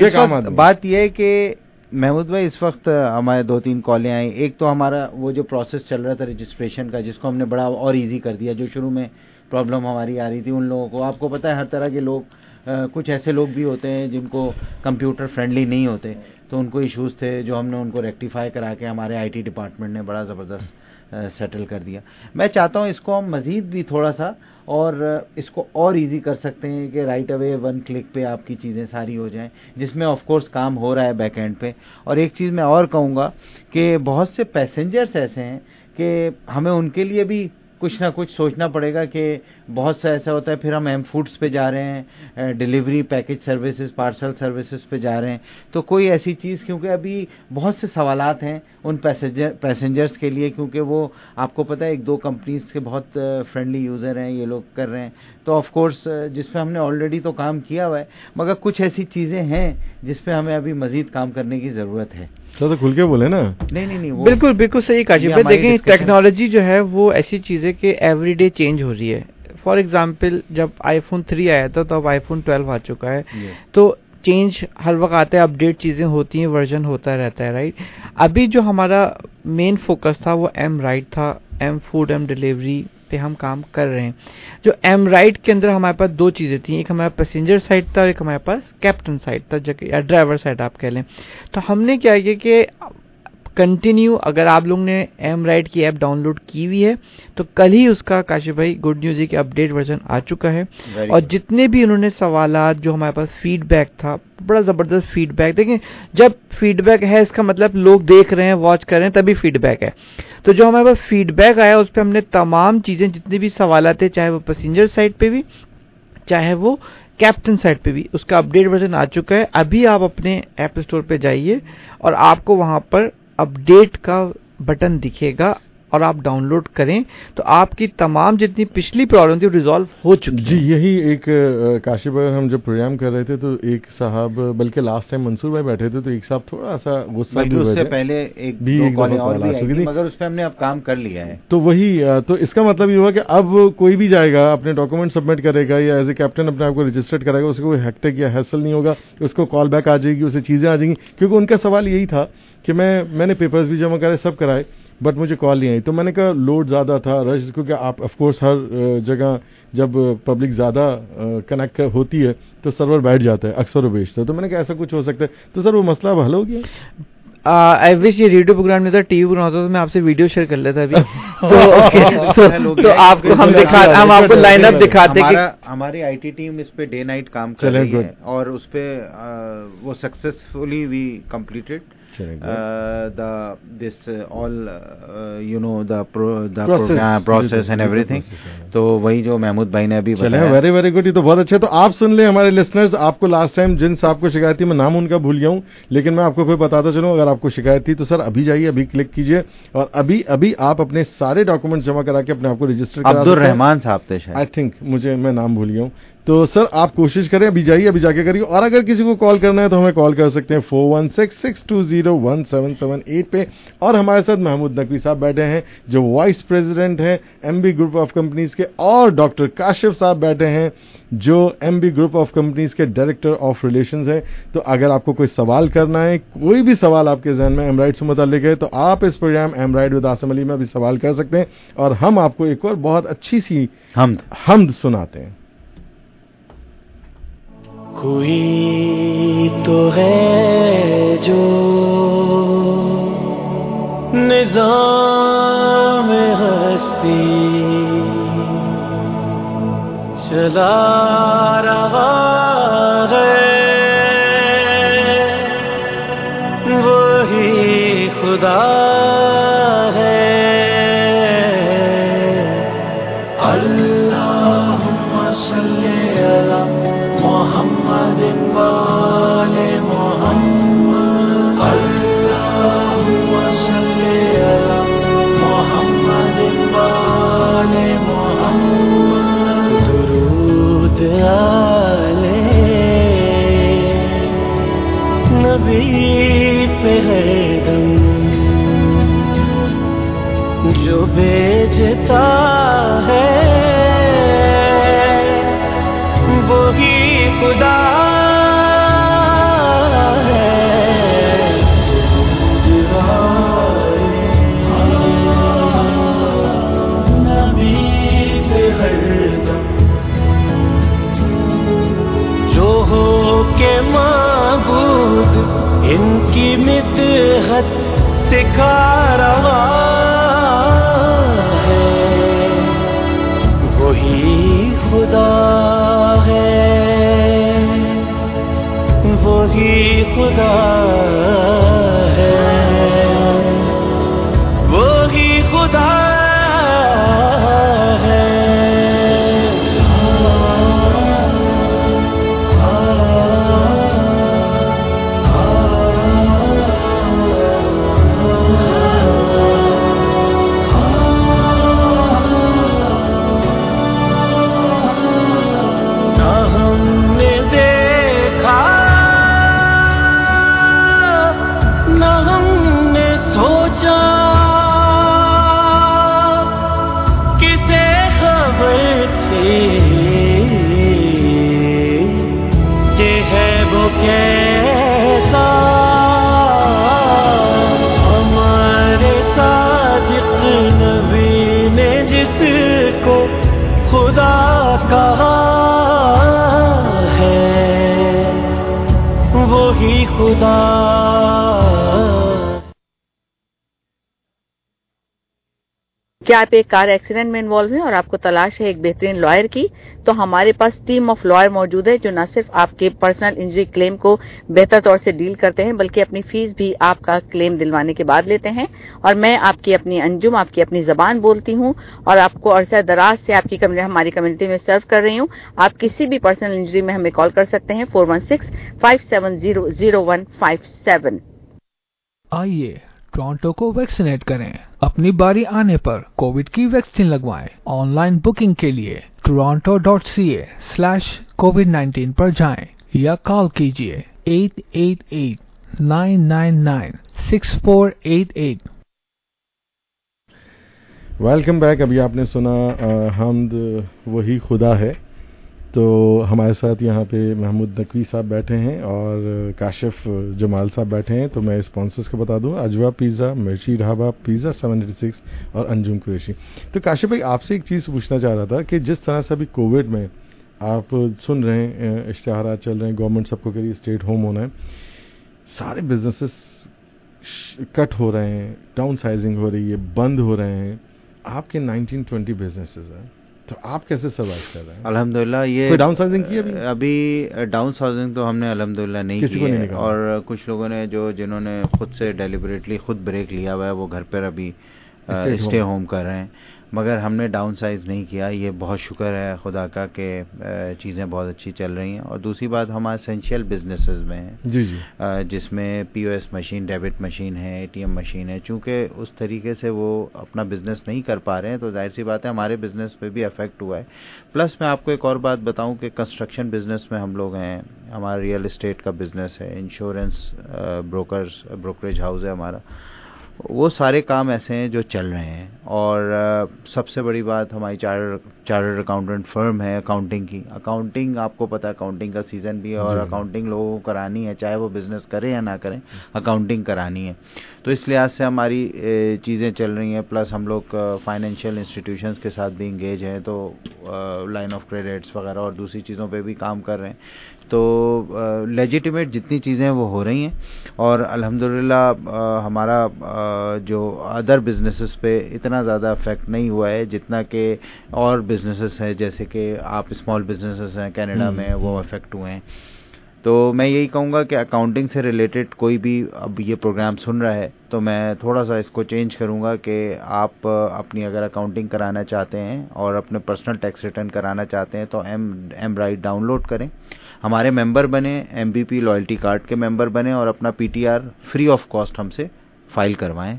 بات یہ ہے کہ محمود بھائی اس وقت ہمارے 2-3 کالیں آئیں. ایک تو ہمارا وہ جو پروسیس چل رہا تھا رجسٹریشن کا, جس کو ہم نے بڑا اور ایزی کر دیا, جو شروع میں پرابلم ہماری آ رہی تھی ان لوگوں کو. آپ کو پتہ ہے ہر طرح کے لوگ, کچھ ایسے لوگ بھی ہوتے ہیں جن کو کمپیوٹر فرینڈلی نہیں ہوتے, تو ان کو ایشوز تھے جو ہم نے ان کو ریکٹیفائی کرا کے ہمارے آئی ٹی ڈپارٹمنٹ نے بڑا زبردست سیٹل کر دیا. میں چاہتا ہوں اس کو ہم مزید بھی تھوڑا سا اور اس کو اور ایزی کر سکتے ہیں کہ رائٹ اوے 1 کلک پہ آپ کی چیزیں ساری ہو جائیں, جس میں آف کورس کام ہو رہا ہے بیک اینڈ پہ. اور ایک چیز میں اور کہوں گا کہ بہت سے پیسنجرز ایسے ہیں کہ ہمیں ان کے لیے بھی کچھ نہ کچھ سوچنا پڑے گا کہ بہت سا ایسا ہوتا ہے پھر ہم ایم فوڈس پہ جا رہے ہیں, delivery package services, parcel services پہ جا رہے ہیں, تو کوئی ایسی چیز, کیونکہ ابھی بہت سے سوالات ہیں ان پیسنجرز کے لیے, کیونکہ وہ آپ کو پتہ ہے 1-2 کمپنیز کے بہت فرینڈلی یوزر ہیں, یہ لوگ کر رہے ہیں, تو آف کورس جس پہ ہم نے آلریڈی تو کام کیا ہوا ہے, مگر کچھ ایسی چیزیں ہیں جس پہ ہمیں ابھی مزید کام کرنے کی ضرورت ہے. سر تو کھل کے بولے نا. نہیں بالکل صحیح کاشف بھائی. دیکھیں ٹیکنالوجی جو ہے وہ ایسی چیز ہے کہ ایوری ڈے چینج ہو رہی ہے. فار ایگزامپل جب آئی فون 3 آیا تھا تو اب آئی فون 12 آ چکا ہے, تو چینج ہر وقت آتا ہے, اپڈیٹ چیزیں ہوتی ہیں, ورژن ہوتا رہتا ہے, رائٹ. ابھی جو ہمارا مین فوکس تھا وہ ایم رائٹ تھا, ایم فوڈ, ایم ڈیلیوری پہ ہم کام کر رہے ہیں. جو ایم رائٹ کے اندر ہمارے پاس 2 چیزیں تھیں, ایک ہمارے پیسنجر سائڈ تھا اور ایک ہمارے پاس کیپٹن سائڈ تھا, یا ڈرائیور سائڈ آپ کہہ لیں. تو ہم نے کیا کیا کہ کنٹینیو, اگر آپ لوگوں نے ایم رائٹ کی ایپ ڈاؤن لوڈ کی ہوئی ہے تو کل ہی اس کا کاشف بھائی گڈ نیوز ہے کہ اپڈیٹ ورژن آ چکا ہے. اور جتنے بھی انہوں نے سوالات, جو ہمارے پاس فیڈ بیک تھا, بڑا زبردست فیڈ بیک. دیکھیں جب فیڈ بیک ہے اس کا مطلب لوگ دیکھ رہے ہیں, واچ کر رہے ہیں, تبھی فیڈ بیک ہے. تو جو ہمارے پاس فیڈ بیک آیا اس پہ ہم نے تمام چیزیں, جتنے بھی سوالات تھے, چاہے وہ پیسنجر سائڈ پہ بھی چاہے وہ کیپٹن سائٹ پہ بھی, اس کا اپڈیٹ ورژن آ چکا ہے. ابھی آپ اپنے ایپ اسٹور پہ جائیے اور آپ کو وہاں پر اپڈیٹ کا بٹن دکھے گا اور آپ ڈاؤن لوڈ کریں تو آپ کی تمام جتنی پچھلی پرابلم تھی وہ ریزالو ہو چکی. جی یہی ایک کاشف بھائی, ہم جب پروگرام کر رہے تھے تو ایک صاحب, بلکہ لاسٹ ٹائم منصور بھائی بیٹھے تھے تو ایک صاحب تھوڑا سا غصہ بھی ہوئے تھے, اس سے پہلے ایک مگر اس پہ ہم نے اب کام کر لیا ہے. تو وہی, تو اس کا مطلب یہ ہوا کہ اب کوئی بھی جائے گا اپنے ڈاکومنٹ سبمٹ کرے گا یا ایز اے کیپٹن اپنے آپ کو رجسٹرڈ کرے گا, اس کو کوئی ہیکٹک یا ہیسل نہیں ہوگا, اس کو کال بیک آ جائے گی, اسے چیزیں آ جائیں گی. کیونکہ ان کا سوال یہی تھا کہ میں نے پیپرز بھی جمع کرے, سب کرائے, بٹ مجھے کال نہیں آئی. تو میں نے کہا لوڈ زیادہ تھا, رش, کیونکہ آپ آف کورس ہر جگہ جب پبلک زیادہ کنیکٹ ہوتی ہے تو سرور بیٹھ جاتا ہے اکثر و بیشتر. تو میں نے کہا ایسا کچھ ہو سکتا ہے, تو سر وہ مسئلہ اب حل ہو گیا. آئی وش یہ ریڈیو پروگرام نہیں تھا, ٹی وی پروگرام ہوتا تو میں آپ سے ویڈیو شیئر کر لیتا ابھی, تو آپ کو ہم آپ کو لائن اپ دکھاتے. ہماری آئی ٹی ٹیم اس پہ ڈے نائٹ کام کر رہی ہے اور اس پہ وہ successfully we completed. process and everything. تو وہی جو محمود بھائی نے ابھی بتایا. Very very good. یہ تو بہت اچھا. تو آپ سن لیں ہمارے لسنرز, آپ کو لاسٹ ٹائم جن صاحب کو شکایت تھی, میں نام ان کا بھول گیا ہوں, لیکن میں آپ کو پھر بتاتا چلوں, اگر آپ کو شکایت تھی تو سر ابھی جائیے, ابھی کلک کیجیے, اور ابھی آپ اپنے سارے ڈاکومنٹس جمع کرا کے اپنے آپ کو رجسٹر کرا. عبدالرحمان صاحب تھے شاید, آئی تھنک, میں نام بھول گیا ہوں. تو سر آپ کوشش کریں, ابھی جائیے, ابھی جا کے کریے. اور اگر کسی کو کال کرنا ہے تو ہمیں کال کر سکتے ہیں 4166201778 پہ. اور ہمارے ساتھ محمود نقوی صاحب بیٹھے ہیں جو وائس پریزیڈنٹ ہیں MB گروپ آف کمپنیز کے, اور ڈاکٹر کاشف صاحب بیٹھے ہیں جو MB گروپ آف کمپنیز کے ڈائریکٹر آف ریلیشنز ہیں. تو اگر آپ کو کوئی سوال کرنا ہے, کوئی بھی سوال آپ کے ذہن میں ایم رائٹ سے متعلق ہے, تو آپ اس programme M Right with Asim Ali میں بھی سوال کر سکتے ہیں, اور ہم آپ کو ایک اور بہت اچھی سی حمد سناتے ہیں. کوئی تو ہے جو نظام ہستی چلا رہا ہے, وہی خدا ہے. اللہم صلی علی محمد وآل محمد. اللہم صلی علی محمد وآل محمد. درود علیہ نبی پہ ہر دم جو بھیجتا ہے وہی خدا ہے. نبی پہ ہر دم جو ہو کے معبود ان کی مدحت سکھا رہا ہے, وہی خدا ہے, وہی خدا ہے, وہی خدا ہے. کیسا ہمارے صادق نبی نے جس کو خدا کہا ہے وہی خدا. کیا آپ ایک کار ایکسیڈنٹ میں انوالو ہیں اور آپ کو تلاش ہے ایک بہترین لائر کی؟ تو ہمارے پاس ٹیم آف لائر موجود ہے جو نہ صرف آپ کے پرسنل انجری کلیم کو بہتر طور سے ڈیل کرتے ہیں بلکہ اپنی فیس بھی آپ کا کلیم دلوانے کے بعد لیتے ہیں. اور میں آپ کی اپنی انجم, آپ کی اپنی زبان بولتی ہوں اور آپ کو عرصہ دراز سے آپ کی ہماری کمیونٹی میں سرو کر رہی ہوں. آپ کسی بھی پرسنل انجری میں ہمیں کال کر سکتے ہیں 416-570-0157. آئیے ٹورانٹو کو ویکسینیٹ کریں. اپنی باری آنے پر کووڈ کی ویکسین لگوائیں. آن لائن بکنگ کے لیے toronto.ca/covid19 پر جائیں یا کال کیجیے 888-999-6488. Welcome back. ابھی آپ نے سنا حمد وہی خدا ہے. تو ہمارے ساتھ یہاں پہ محمود نقوی صاحب بیٹھے ہیں اور کاشف جمال صاحب بیٹھے ہیں. تو میں اسپانسرز کو بتا دوں, اجوا پیزا, مرچی ڈھابا, پیزا 786 اور انجم قریشی. تو کاشف بھائی آپ سے ایک چیز پوچھنا چاہ رہا تھا کہ جس طرح سے ابھی کووڈ میں آپ سن رہے ہیں, اشتہارات چل رہے ہیں, گورنمنٹ سب کو کہہ رہی ہے اسٹیٹ ہوم ہونا ہے, سارے بزنسز کٹ ہو رہے ہیں, ڈاؤن سائزنگ ہو رہی ہے, بند ہو رہے ہیں. آپ کے 19-20 بزنسز ہیں, تو آپ کیسے سروائیو کر رہے ہیں؟ الحمدللہ یہ کوئی ڈاؤن سائزنگ کی ابھی ڈاؤن سائزنگ تو ہم نے الحمدللہ نہیں کی ہے، اور کچھ لوگوں نے جنہوں نے خود سے ڈیلیبریٹلی خود بریک لیا ہوا ہے وہ گھر پر ابھی اسٹے ہوم کر رہے ہیں، مگر ہم نے ڈاؤن سائز نہیں کیا. یہ بہت شکر ہے خدا کا کہ چیزیں بہت اچھی چل رہی ہیں. اور دوسری بات ہمارے اسینشیل بزنسز میں ہیں جی جی جس میں P O S machine, debit machine ہے، اے ٹی ایم مشین ہے. چونکہ اس طریقے سے وہ اپنا بزنس نہیں کر پا رہے ہیں تو ظاہر سی بات ہے ہمارے بزنس پہ بھی افیکٹ ہوا ہے. پلس میں آپ کو ایک اور بات بتاؤں کہ کنسٹرکشن بزنس میں ہم لوگ ہیں، ہمارا ریئل اسٹیٹ کا بزنس ہے، انشورنس بروکریج ہاؤس ہے ہمارا. وہ سارے کام ایسے ہیں جو چل رہے ہیں. اور سب سے بڑی بات ہماری چارٹرڈ اکاؤنٹنٹ فرم ہے اکاؤنٹنگ کی. اکاؤنٹنگ آپ کو پتہ ہے اکاؤنٹنگ کا سیزن بھی ہے اور اکاؤنٹنگ لوگوں کو کرانی ہے، چاہے وہ بزنس کریں یا نہ کریں، اکاؤنٹنگ کرانی ہے. تو اس لحاظ سے ہماری چیزیں چل رہی ہیں. پلس ہم لوگ فائنینشیل انسٹیٹیوشنس کے ساتھ بھی انگیج ہیں، تو لائن آف کریڈٹس وغیرہ اور دوسری چیزوں پہ بھی کام کر رہے ہیں. تو لیجیٹیمیٹ جتنی چیزیں وہ ہو رہی ہیں. اور الحمدللہ ہمارا جو ادر بزنسز پہ اتنا زیادہ افیکٹ نہیں ہوا ہے جتنا کہ اور بزنسز ہیں، جیسے کہ آپ اسمال بزنسز ہیں کینیڈا میں، وہ افیکٹ ہوئے ہیں. تو میں یہی کہوں گا کہ اکاؤنٹنگ سے ریلیٹڈ کوئی بھی اب یہ پروگرام سن رہا ہے تو میں تھوڑا سا اس کو چینج کروں گا کہ آپ اپنی اگر اکاؤنٹنگ کرانا چاہتے ہیں اور اپنے پرسنل ٹیکس ریٹرن کرانا چاہتے ہیں تو ایم رائٹ ڈاؤن لوڈ کریں، ہمارے ممبر بنیں، M B P loyalty card کے ممبر بنیں اور اپنا P T R free of cost ہم سے فائل کروائیں.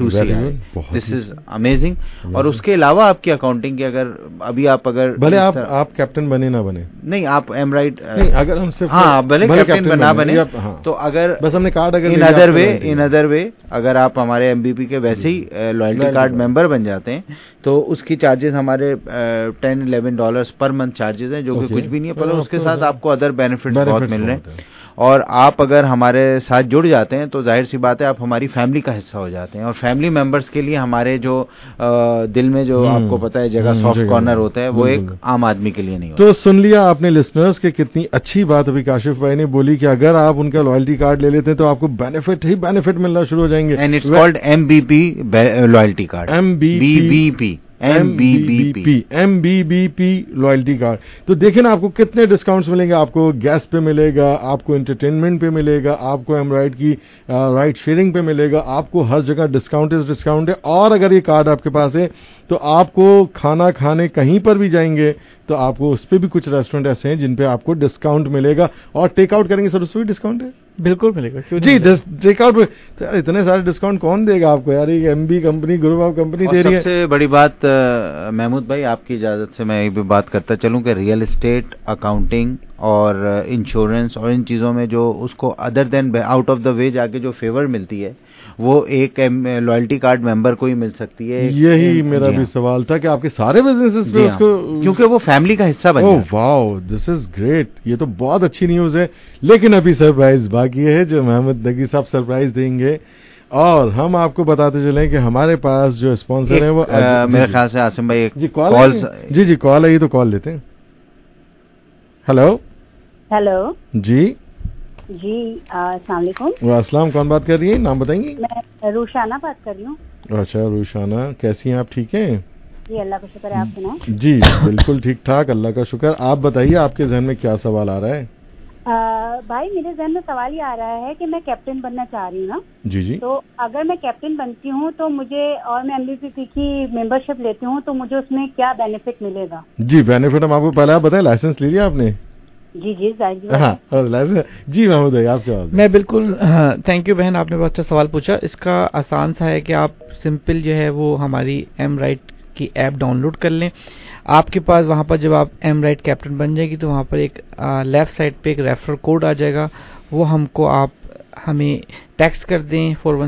This is amazing. اور اس کے علاوہ آپ کی اکاؤنٹنگ کی اگر بھلے آپ کیپٹن بنے نہ بنے، نہیں آپ ایم رائٹ اگر ہم صرف بھلے کیپٹن نہ بنے تو اگر بس ہم نے کارڈ ان ادر وے اگر آپ ہمارے ایم بی پی کے ویسے ہی لائلٹی کارڈ ممبر بن جاتے ہیں تو اس کی چارجز ہمارے $10-11 پر منتھ چارجز ہیں، جو کہ کچھ بھی نہیں ہے. پر اس کے ساتھ آپ کو ادر بینیفٹس بہت مل رہے ہیں. اور آپ اگر ہمارے ساتھ جڑ جاتے ہیں تو ظاہر سی بات ہے آپ ہماری فیملی کا حصہ ہو جاتے ہیں. اور فیملی ممبرس کے لیے ہمارے جو دل میں جو آپ کو پتہ ہے جگہ سافٹ کارنر ہوتا ہے وہ ایک عام آدمی کے لیے نہیں ہوتا. تو سن لیا آپ نے لسنرز کہ کتنی اچھی بات ابھی کاشف بھائی نے بولی کہ اگر آپ ان کا لائلٹی کارڈ لے لیتے ہیں تو آپ کو بینیفٹ ہی بینیفٹ ملنا شروع ہو جائیں گے. And it's called M B P loyalty card, M B P loyalty card. تو دیکھیں نا آپ کو کتنے ڈسکاؤنٹس ملیں گے. آپ کو گیس پہ ملے گا، آپ کو انٹرٹینمنٹ پہ ملے گا، آپ کو ایم رائٹ کی رائٹ شیئرنگ پہ ملے گا. آپ کو ہر جگہ ڈسکاؤنٹ ہے. اور اگر یہ کارڈ آپ کے پاس ہے تو آپ کو کھانا کھانے کہیں پر بھی جائیں گے تو آپ کو اس پہ بھی کچھ ریسٹورینٹ ایسے ہیں جن پہ آپ کو ڈسکاؤنٹ ملے گا. اور ٹیک آؤٹ کریں گے سر اس پہ بھی ڈسکاؤنٹ ہے؟ بالکل ملے گا جی. ٹیک آؤٹ پہ اتنے سارے ڈسکاؤنٹ کون دے گا آپ کو یار؟ ایک M B company, group of company دے رہی ہے. سب سے بڑی بات محمود بھائی آپ کی اجازت سے میں یہ بھی بات کرتا چلوں کہ ریئل اسٹیٹ، اکاؤنٹنگ اور انشورنس اور ان چیزوں میں جو اس کو other than out of the way جا کے جو فیور ملتی ہے وہ ایک لائلٹی کارڈ ممبر کو ہی مل سکتی ہے. یہی میرا بھی سوال تھا کہ آپ کے سارے بزنس پہ اس کو، کیونکہ وہ فیملی کا حصہ بن جائے. Wow, this is great. یہ تو بہت اچھی نیوز ہے. لیکن ابھی سرپرائز باقی ہے جو محمد نگی صاحب سرپرائز دیں گے. اور ہم آپ کو بتاتے چلیں کہ ہمارے پاس جو اسپانسر ہیں وہ میرے خیال سے عاصم بھائی ایک کال ہے، یہ تو کال لیتے ہیں. ہلو جی السلام علیکم. السلام. کون بات کر رہی ہیں؟ نام بتائیں گی؟ میں روشانہ بات کر رہی ہوں. اچھا روشانہ، کیسی ہیں آپ؟ ٹھیک ہیں جی، اللہ کا شکر ہے. آپ سنائیں؟ جی بالکل ٹھیک ٹھاک، اللہ کا شکر. آپ بتائیے آپ کے ذہن میں کیا سوال آ رہا ہے؟ بھائی میرے ذہن میں سوال یہ آ رہا ہے کہ میں کیپٹن بننا چاہ رہی ہوں نا. جی. تو اگر میں کیپٹن بنتی ہوں تو مجھے، اور میں ایم بی پی کی ممبرشپ لیتی ہوں تو مجھے اس میں کیا بینیفٹ ملے گا؟ جی بینیفٹ ہم آپ کو پہلے آپ بتائیں. لائسنس لے لیا آپ نے؟ جی جی محمود بھائی آپ جواب. میں بالکل تھینک یو بہن، آپ نے بہت اچھا سوال پوچھا. اس کا آسان سا ہے کہ آپ سمپل جو ہے وہ ہماری ایم رائٹ کی ایپ ڈاؤن لوڈ کر لیں. آپ کے پاس وہاں پر جب آپ ایم رائٹ کیپٹن بن جائے گی تو وہاں پر ایک لیفٹ سائڈ پہ ایک ریفرل کوڈ آ جائے گا. وہ آپ ہمیں ٹیکسٹ کر دیں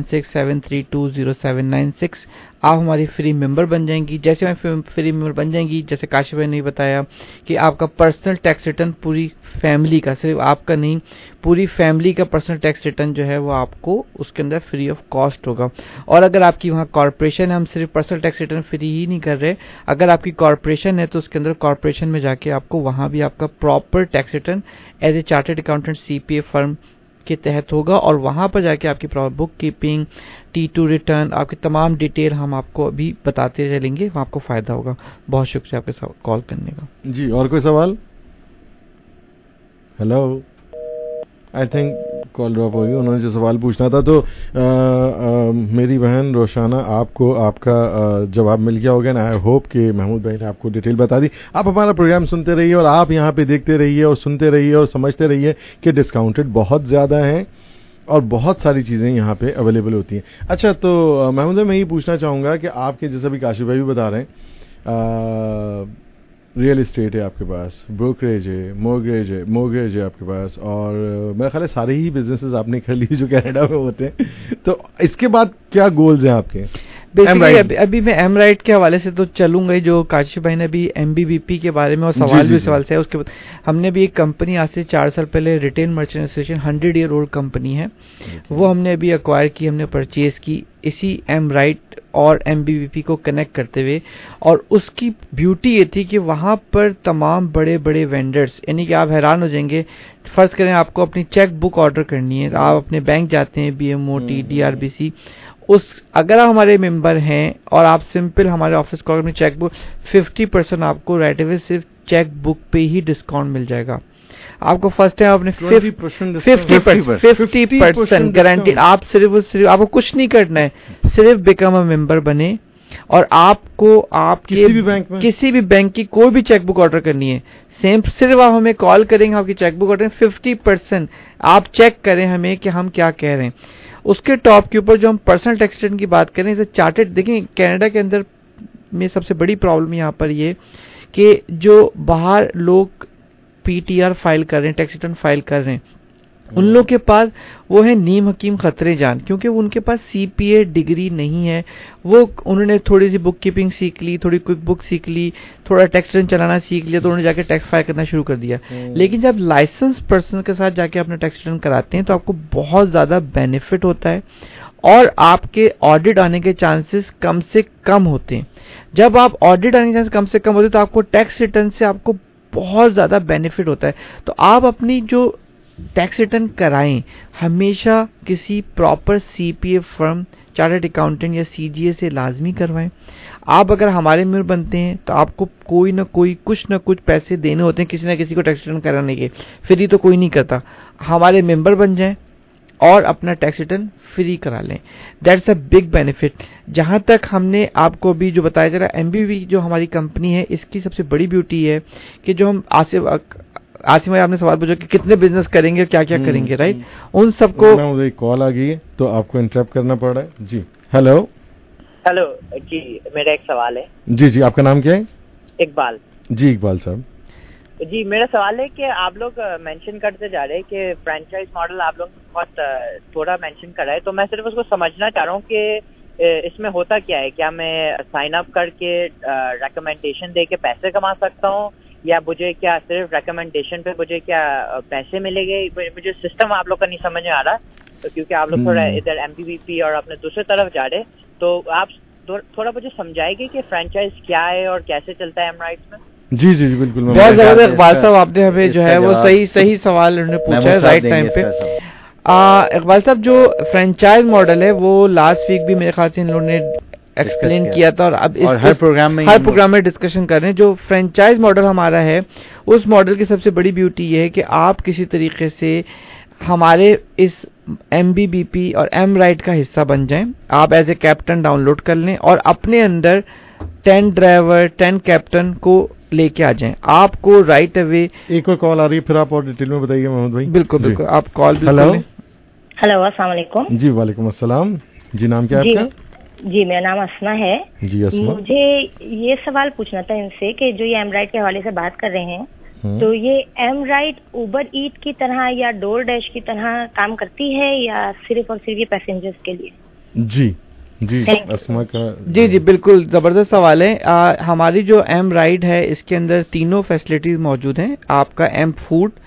4167320796. آپ ہماری فری ممبر بن جائیں گی. جیسے میں فری ممبر بن جائیں گی، جیسے کاشف بھائی نے بتایا کہ آپ کا پرسنل ٹیکس ریٹرن پوری فیملی کا، صرف آپ کا نہیں، پوری فیملی کا پرسنل ٹیکس ریٹرن جو ہے وہ آپ کو اس کے اندر فری آف کاسٹ ہوگا. اور اگر آپ کی وہاں کارپوریشن ہے، ہم صرف پرسنل ٹیکس ریٹرن فری ہی نہیں کر رہے، اگر آپ کی کارپوریشن ہے تو اس کے اندر کارپوریشن میں جا کے آپ کو وہاں بھی آپ کا proper tax return as a chartered accountant C P A firm کے تحت ہوگا, اور وہاں پر جا کے آپ کی بک کیپنگ, T2 ریٹرن, آپ کی تمام ڈیٹیل ہم آپ کو ابھی بتاتے چلیں گے, وہاں آپ کو فائدہ ہوگا. بہت شکریہ آپ کے کال کرنے کا. جی, اور کوئی سوال؟ Hello, I think call drop ہوگی. انہوں نے جو سوال پوچھنا تھا, تو میری بہن روشانہ, آپ کو آپ کا جواب مل گیا ہوگا نا. آئی ہوپ کہ محمود بھائی نے آپ کو ڈیٹیل بتا دی. آپ ہمارا پروگرام سنتے رہیے, اور آپ یہاں پہ دیکھتے رہیے اور سنتے رہیے اور سمجھتے رہیے کہ ڈسکاؤنٹڈ بہت زیادہ ہیں اور بہت ساری چیزیں یہاں پہ اویلیبل ہوتی ہیں. اچھا, تو محمود بھائی, میں یہ پوچھنا چاہوں گا کہ آپ کے جیسا بھی کاشف بھائی بھی بتا رہے ہیں, ریئل اسٹیٹ ہے آپ کے پاس, بروکریج ہے, مورگیج ہے آپ کے پاس, اور میرا خیال ہے سارے ہی بزنسز آپ نے کر لیے جو کینیڈا میں ہوتے ہیں. تو اس کے بعد کیا گولز ہیں آپ کے؟ ابھی میں ایم رائٹ کے حوالے سے تو چلوں گا, جو کاشف بھائی نے ابھی MBBP کے بارے میں اور سوال بھی سوال سے ہے. اس کے بعد ہم نے بھی ایک کمپنی آج سے 4 سال پہلے, retail merchant association 100 year old company ہے, وہ ہم نے ابھی ایکوائر کی, ہم نے پرچیز کی اسی ایم رائٹ اور MBBP کو کنیکٹ کرتے ہوئے. اور اس کی بیوٹی یہ تھی کہ وہاں پر تمام بڑے بڑے وینڈرز, یعنی کہ آپ حیران ہو جائیں گے. فرض کریں آپ کو اپنی چیک بک آرڈر کرنی ہے, آپ اپنے بینک جاتے ہیں, BMO, DRBC, اگر آپ ہمارے ممبر ہیں اور آپ سمپل ہمارے آفس کو اپنی چیک بک 50% آپ کو رائٹ اوے صرف چیک بک پہ ہی ڈسکاؤنٹ مل جائے گا. آپ کو فرسٹ ٹائم اپنے 50% گارنٹی. آپ صرف آپ کو کچھ نہیں کرنا ہے, صرف بیکم اے ممبر بنے, اور آپ کو آپ کسی بھی بینک کی کوئی بھی چیک بک آرڈر کرنی ہے, صرف آپ ہمیں کال کریں گے, آپ کی چیک بک آرڈر 50% آپ چیک کریں ہمیں کہ ہم کیا کہہ رہے ہیں. اس کے ٹاپ کے اوپر جو ہم پرسنل ٹیکس ریٹرن کی بات کریں تو چارٹرڈ, دیکھیں کینیڈا کے اندر میں سب سے بڑی پرابلم یہاں پر یہ کہ جو باہر لوگ PTR فائل کر رہے ہیں, ٹیکس ریٹرن فائل کر رہے ہیں, ان لوگ کے پاس وہ ہے نیم حکیم خطرے جان, کیونکہ ان کے پاس CPA ڈگری نہیں ہے. وہ انہوں نے تھوڑی سی بک کیپنگ سیکھ لی, تھوڑی کوئک بک سیکھ لی, تھوڑا ٹیکس ریٹرن چلانا سیکھ لیا, تو انہوں نے جا کے ٹیکس فائل کرنا شروع کر دیا. لیکن جب لائسنس پرسن کے ساتھ جا کے اپنا ٹیکس ریٹرن کراتے ہیں تو آپ کو بہت زیادہ بینیفٹ ہوتا ہے, اور آپ کے آڈٹ آنے کے چانسز کم سے کم ہوتے ہیں. جب آپ آڈٹ آنے کے چانسز کم سے کم ہوتے ہیں تو آپ کو ٹیکس ریٹرن سے آپ کو بہت زیادہ بینیفٹ ہوتا ہے. تو آپ اپنی جو ٹیکس ریٹرن کرائیں ہمیشہ کسی پراپر CPA فرم, چارٹرڈ اکاؤنٹنٹ یا CGA سے لازمی کروائیں. آپ اگر ہمارے ممبر بنتے ہیں تو آپ کو کوئی نہ کوئی کچھ نہ کچھ پیسے دینے ہوتے ہیں کسی نہ کسی کو ٹیکس ریٹرن کرانے کے, فری تو کوئی نہیں کرتا. ہمارے ممبر بن جائیں اور اپنا ٹیکس ریٹرن فری کرا لیں, دیٹس اے بگ بینیفٹ. جہاں تک ہم نے آپ کو بھی جو بتایا جا رہا ہے, MBB جو ہماری کمپنی ہے, اس کی سب سے بڑی بیوٹی ہے کہ جو ہم آصف بھائی آپ نے سوال پوچھا کہ کتنے بزنس کریں گے, کیا کیا کریں گے, رائٹ, ان سب کو کال آ گئی ہے تو آپ کو انٹرپٹ کرنا پڑ رہا ہے. جی ہیلو جی, میرا ایک سوال ہے. جی, آپ کا نام کیا ہے؟ اقبال. جی اقبال صاحب. جی, میرا سوال ہے کہ آپ لوگ مینشن کرتے جا رہے ہیں کہ فرینچائز ماڈل آپ لوگ بہت تھوڑا مینشن کر رہے ہیں, تو میں صرف اس کو سمجھنا چاہ رہا ہوں کہ اس میں ہوتا کیا ہے. کیا میں سائن اپ کر کے ریکمنڈیشن دے کے پیسے کما سکتا ہوں, یا مجھے کیا صرف ریکمنڈیشن پہ مجھے کیا پیسے ملیں گے؟ مجھے سسٹم آپ لوگ کا نہیں سمجھ میں آ رہا, کیونکہ آپ لوگ تھوڑا ادھر MBBP اور اپنے دوسرے طرف جا رہے, تو آپ تھوڑا مجھے سمجھائے گی کہ فرینچائز کیا ہے اور کیسے چلتا ہے ایم رائٹس میں. جی بالکل. بہت زیادہ اقبال صاحب آپ نے ہمیں جو ہے وہ صحیح سوال انہوں نے پوچھا ہے رائٹ ٹائم پہ. اقبال صاحب جو فرینچائز ماڈل ہے وہ لاسٹ ویک بھی میرے خیال سے ان لوگوں نے ایکسپلین کیا تھا, اور اب ہر پروگرام میں ڈسکشن کر رہے ہیں. جو فرینچائز ماڈل ہمارا ہے اس ماڈل کی سب سے بڑی بیوٹی یہ ہے کہ آپ کسی طریقے سے ہمارے اس MBBP اور ایم رائٹ کا حصہ بن جائیں. آپ as a captain download کر لیں اور اپنے اندر 10 ڈرائیور 10 کیپٹن کو لے کے آ جائیں. آپ کو رائٹ اوے. ایک اور کال آ رہی ہے, پھر آپ اور ڈیٹیل میں بتائیے محمود بھائی. بالکل, آپ کال. ہلو, السلام علیکم. جی وعلیکم السلام. جی نام کیا ہے آپ کا؟ جی میرا نام اسما ہے. جی اسما, مجھے یہ سوال پوچھنا تھا ان سے کہ جو یہ ایم رائٹ کے حوالے سے بات کر رہے ہیں, تو یہ ایم رائٹ اوبر ایٹ کی طرح یا ڈور ڈیش کی طرح کام کرتی ہے یا صرف اور صرف یہ پیسنجرز کے لیے؟ جی اسما کا. جی بالکل زبردست سوال ہے. ہماری جو ایم رائڈ ہے اس کے اندر تینوں فیسلٹیز موجود ہیں. آپ کا ایم فوڈ,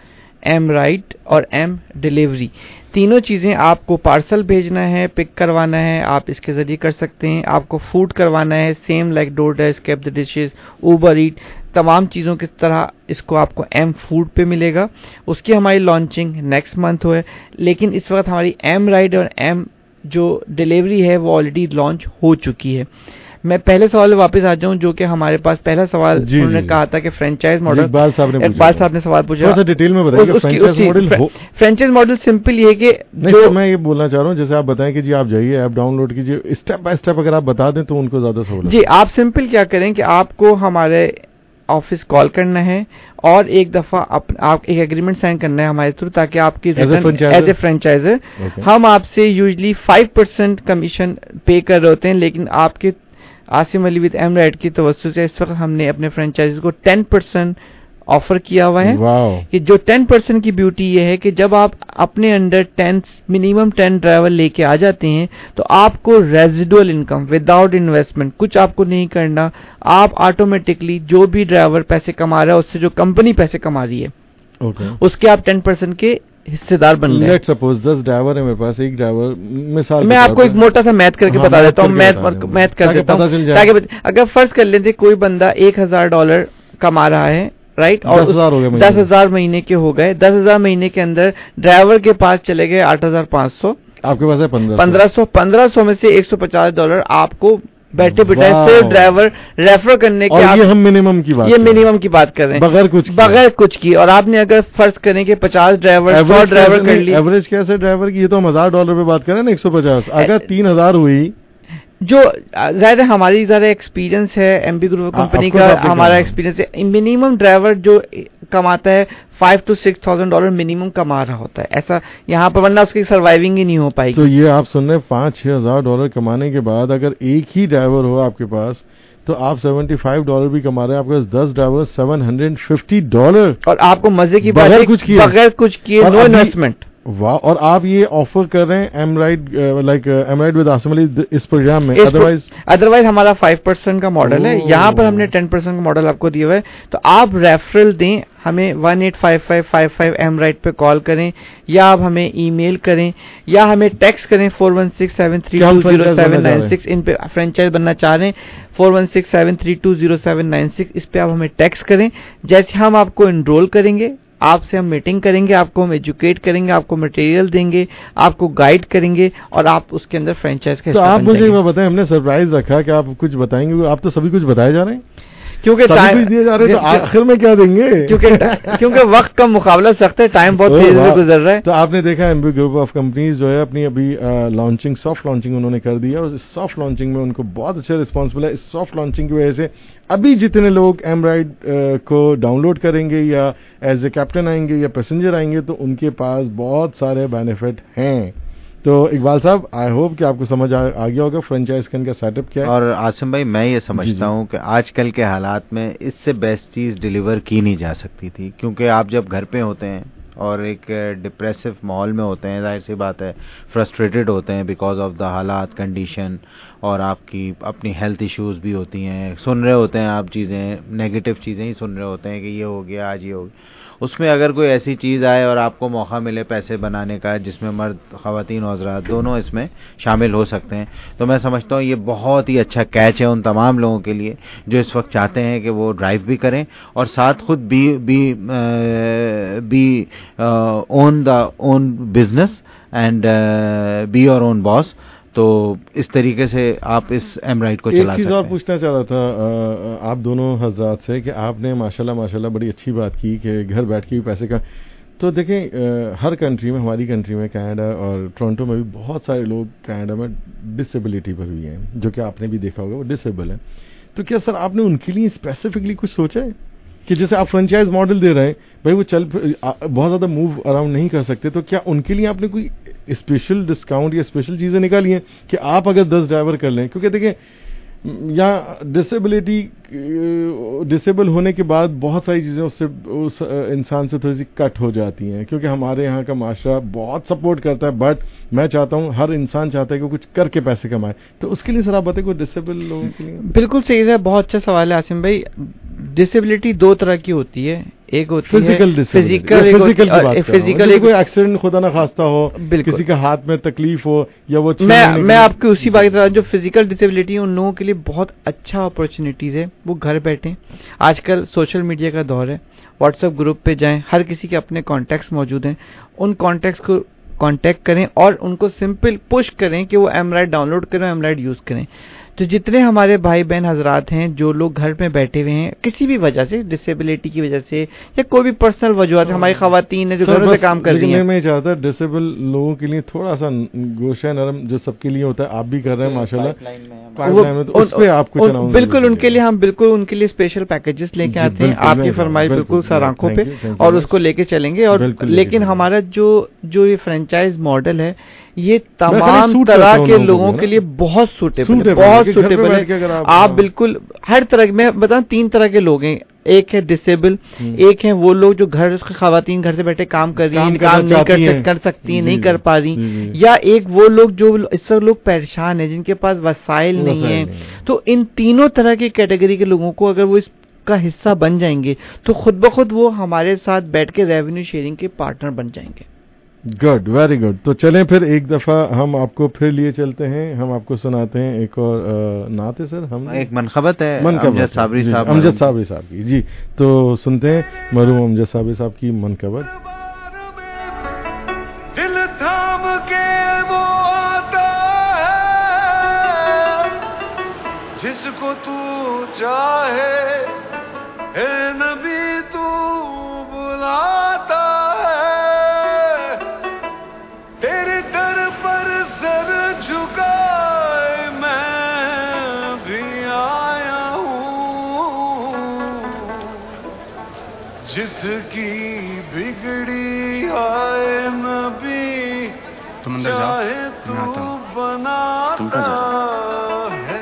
ایم رائڈ اور ایم ڈیلیوری. تینوں چیزیں آپ کو پارسل بھیجنا ہے, پک کروانا ہے, آپ اس کے ذریعے کر سکتے ہیں. آپ کو فوڈ کروانا ہے, same like door dash, keep the dishes, Uber Eats, تمام چیزوں کی طرح اس کو آپ کو ایم فوڈ پہ ملے گا. اس کی ہماری لانچنگ نیکسٹ منتھ ہے, لیکن اس وقت ہماری ایم رائڈ اور ایم جو ڈیلیوری ہے وہ آلریڈی لانچ ہو چکی ہے. میں پہلے سوال واپس آ جاؤں جو کہ ہمارے پاس پہلا سوال انہوں نے کہا تھا کہ فرینچائز ماڈل. اقبال صاحب نے سوال پوچھا, ڈیٹیل میں بتائیے فرینچائز ماڈل. سمپل یہ کہ جو میں یہ بولنا چاہ رہا ہوں, جیسے آپ بتائیں کہ جی آپ جائیے ایپ ڈاؤن لوڈ کیجیے, اسٹیپ بائی اسٹیپ اگر آپ بتا دیں تو ان کو زیادہ سہولت. جی آپ سمپل کیا کریں کہ آپ کو ہمارے آفس کال کرنا ہے اور ایک دفعہ آپ ایک ایگریمنٹ سائن کرنا ہے ہمارے تھرو, تاکہ آپ کی ایز اے فرینچائزر ہم آپ سے یوزلی 5% کمیشن پے کر رہے ہوتے ہیں, لیکن آپ کے Asim Ali with M ride کی توسط سے اس وقت ہم نے اپنے فرینچائزز کو 10% آفر کیا ہوا ہے. کہ جو 10% کی بیوٹی یہ ہے کہ جب آپ اپنے انڈر 10 منیمم 10 ڈرائیور لے کے آ جاتے ہیں تو آپ کو ریزیڈول انکم وداؤٹ انویسٹمنٹ کچھ آپ کو نہیں کرنا, آپ آٹومیٹکلی جو بھی ڈرائیور پیسے کما رہا ہے اس سے جو کمپنی پیسے کما رہی ہے اس کے آپ 10% کے حصے دار بن گئے. لیٹس سپوز 10 ڈرائیور ہے میرے پاس, ایک ڈرائیور مثال میں آپ کو ایک موٹا سا میتھ کر کے بتا دیتا ہوں, میتھ کر دیتا ہوں تاکہ اگر فرض کر لیتے کوئی بندہ $1,000 کما رہا ہے, رائٹ, اور 10,000 مہینے کے ہو گئے, 10,000 مہینے کے اندر ڈرائیور کے پاس چلے گئے 8,500, آپ کے پاس ہے 1500 میں سے $150 آپ کو بیٹھے بٹھائے صرف ڈرائیور ریفر کرنے کے. یہ ہم منیمم کی بات کر رہے ہیں بغیر کچھ کی. اور آپ نے اگر فرض کریں کہ 50 ڈرائیور 100 ڈرائیور کر لی, ایوریج کیسے ڈرائیور کی, یہ تو ہم $1,000 پہ بات کریں نا, 150 اگر 3,000 ہوئی, جو زیادہ ہماری زیادہ ایکسپیرینس ہے ایم بی گروپ کمپنی کا, ہمارا ایکسپیرینس ہے, منیمم ڈرائیور جو کماتا ہے $5,000 to $6,000 منیمم کما رہا ہوتا ہے ایسا یہاں پر, ورنہ اس کی سروائیونگ ہی نہیں ہو پائے گی. تو یہ آپ سن رہے ہیں $5,000-6,000 کمانے کے بعد اگر ایک ہی ڈرائیور ہو آپ کے پاس تو آپ $75 بھی کما رہے ہیں, آپ کے پاس 10 ڈرائیور $750, اور آپ کو مزے کی بات بغیر کچھ کیے نو انویسٹمنٹ. واہ. اور آپ یہ آفر کر رہے ہیں M ride like M ride with Asim Ali اس پروگرام میں, ادروائز ہمارا 5% کا ماڈل ہے, یہاں پر ہم نے 10% کا ماڈل آپ کو دیا ہوا ہے. تو آپ ریفرل دیں, ہمیں 185555 ایم رائڈ پہ کال کریں, یا آپ ہمیں ای میل کریں, یا ہمیں ٹیکسٹ کریں 4167320796. ان پہ فرینچائز بننا چاہ رہے ہیں 4167320796, اس پہ آپ ہمیں ٹیکسٹ کریں. جیسے ہم آپ کو انرول کریں گے, آپ سے ہم میٹنگ کریں گے, آپ کو ہم ایجوکیٹ کریں گے, آپ کو مٹیریل دیں گے, آپ کو گائیڈ کریں گے, اور آپ اس کے اندر فرینچائز کا حصہ بن جائیں گے. تو آپ مجھے بتائیں, ہم نے سرپرائز رکھا کہ آپ کچھ بتائیں گے, آپ تو سبھی کچھ بتائے جا رہے ہیں کیونکہ دیے جا رہے ہیں, تو آخر میں کیا دیں گے, کیونکہ وقت کا مقابلہ سخت ہے, ٹائم بہت تیزی سے گزر رہا ہے. تو آپ نے دیکھا M B group of companies جو ہے اپنی ابھی لانچنگ سافٹ لانچنگ انہوں نے کر دی ہے, اور اس سافٹ لانچنگ میں ان کو بہت اچھا رسپانس ملا. اس سافٹ لانچنگ کی وجہ سے ابھی جتنے لوگ ایم رائڈ کو ڈاؤن لوڈ کریں گے یا ایز اے کیپٹن آئیں گے یا پیسنجر آئیں گے تو ان کے پاس بہت سارے بینیفٹ ہیں. تو اقبال صاحب آئی ہوپ کہ آپ کو سمجھ آ گیا ہوگا فرینچائز کا سیٹ اپ کیا ہے. اور عاصم بھائی میں یہ سمجھتا ہوں کہ آج کل کے حالات میں اس سے بیسٹ چیز ڈیلیور کی نہیں جا سکتی تھی, کیونکہ آپ جب گھر پہ ہوتے ہیں اور ایک ڈپریسو ماحول میں ہوتے ہیں, ظاہر سی بات ہے فرسٹریٹڈ ہوتے ہیں بیکاز آف دا حالات کنڈیشن, اور آپ کی اپنی ہیلتھ ایشوز بھی ہوتی ہیں, سن رہے ہوتے ہیں آپ چیزیں, نیگیٹو چیزیں ہی سن رہے ہوتے ہیں کہ یہ ہو گیا آج یہ ہو گیا. اس میں اگر کوئی ایسی چیز آئے اور آپ کو موقع ملے پیسے بنانے کا, جس میں مرد خواتین و حضرات دونوں اس میں شامل ہو سکتے ہیں, تو میں سمجھتا ہوں یہ بہت ہی اچھا کیچ ہے ان تمام لوگوں کے لیے جو اس وقت چاہتے ہیں کہ وہ ڈرائیو بھی کریں اور ساتھ خود be own the own business and be your own boss. تو اس طریقے سے آپ اس ایم رائڈ کو چلا سکتے ہیں. ایک چیز اور پوچھنا چاہ رہا تھا آپ دونوں حضرات سے کہ آپ نے ماشاءاللہ بڑی اچھی بات کی کہ گھر بیٹھ کے بھی پیسے کا. تو دیکھیں ہر کنٹری میں, ہماری کنٹری میں کینیڈا اور ٹورنٹو میں بھی بہت سارے لوگ کینیڈا میں ڈسیبلٹی پر بھی ہیں, جو کہ آپ نے بھی دیکھا ہوگا وہ ڈسیبل ہیں. تو کیا سر آپ نے ان کے لیے اسپیسیفکلی کچھ سوچا ہے کہ جیسے آپ فرینچائز ماڈل دے رہے ہیں, بھائی وہ بہت زیادہ موو اراؤنڈ نہیں کر سکتے, تو کیا ان کے لیے آپ نے کوئی اسپیشل ڈسکاؤنٹ یا اسپیشل چیزیں نکالی ہیں کہ آپ اگر 10 ڈرائیور کر لیں, کیونکہ دیکھیں یا ڈسیبل ہونے کے بعد بہت ساری چیزیں اس انسان سے تھوڑی سی کٹ ہو جاتی ہیں, کیونکہ ہمارے یہاں کا معاشرہ بہت سپورٹ کرتا ہے, بٹ میں چاہتا ہوں ہر انسان چاہتا ہے کہ کچھ کر کے پیسے کمائے. تو اس کے لیے سر آپ بتائیں کوئی ڈسیبل لوگوں کے لیے. بالکل صحیح ہے, بہت اچھا سوال ہے عاصم بھائی. ڈسیبلٹی دو طرح کی ہوتی ہے. ایک ہوتی ہے فزیکل, کوئی ایکسیڈنٹ خدا نہ خواستہ ہو, کسی کے ہاتھ میں تکلیف ہو, یا وہ میں آپ کی اسی بات جو فزیکل ڈسیبلٹی ان لوگوں کے لیے بہت اچھا اپرچونیٹیز ہے. وہ گھر بیٹھیں, آج کل سوشل میڈیا کا دور ہے, واٹس ایپ گروپ پہ جائیں, ہر کسی کے اپنے کانٹیکٹس موجود ہیں, ان کانٹیکٹس کو کانٹیکٹ کریں اور ان کو سمپل پش کریں کہ وہ ایم رائٹ ڈاؤن لوڈ کریں, ایم رائٹ یوز کریں. تو جتنے ہمارے بھائی بہن حضرات ہیں جو لوگ گھر میں بیٹھے ہوئے ہیں کسی بھی وجہ سے, ڈسیبلٹی کی وجہ سے یا کوئی بھی پرسنل وجوہات, ہماری خواتین ہیں جو گھروں سے کام کر رہی ہیں. میں چاہتا ہے ڈسیبل لوگوں کے لیے تھوڑا سا گوشہ نرم جو سب کے لیے ہوتا ہے, آپ بھی کر رہے ہیں ماشاءاللہ, بالکل ان کے لیے ہم بالکل ان کے لیے اسپیشل پیکیجز لے کے آتے ہیں. آپ کی فرمائش بالکل سر آنکھوں پہ, اور اس کو لے کے چلیں گے. اور لیکن ہمارا جو یہ فرینچائز ماڈل ہے یہ تمام طرح کے لوگوں کے لیے بہت سوٹیبل ہے. آپ بالکل ہر طرح, میں بتاؤں 3 طرح کے لوگ ہیں. ایک ہے ڈسیبل, ایک ہے وہ لوگ جو خواتین گھر سے بیٹھے کام کر رہی ہیں, کام نہیں کر سکتی, نہیں کر پا رہی, یا ایک وہ لوگ جو اس وقت لوگ پریشان ہیں جن کے پاس وسائل نہیں ہیں. تو ان تینوں طرح کی کیٹیگری کے لوگوں کو اگر وہ اس کا حصہ بن جائیں گے تو خود بخود وہ ہمارے ساتھ بیٹھ کے ریونیو شیئرنگ کے پارٹنر بن جائیں گے. Good, very good. تو چلیں پھر ایک دفعہ ہم آپ کو پھر لیے چلتے ہیں, ہم آپ کو سناتے ہیں ایک اور نعت ہے سر, ہم ایک منقبت ہے امجد صابری صاحب کی. جی تو سنتے ہیں مرحوم امجد صابری صاحب کی منقبت. دل تھام کے وہ آتا ہے جس کو تو چاہے, اے نبی تو بلاتا ہے, تیرے در پر سر جھکائے میں بھی آیا ہوں, جس کی بگڑی آئے نبی چاہے تو بناتا ہے.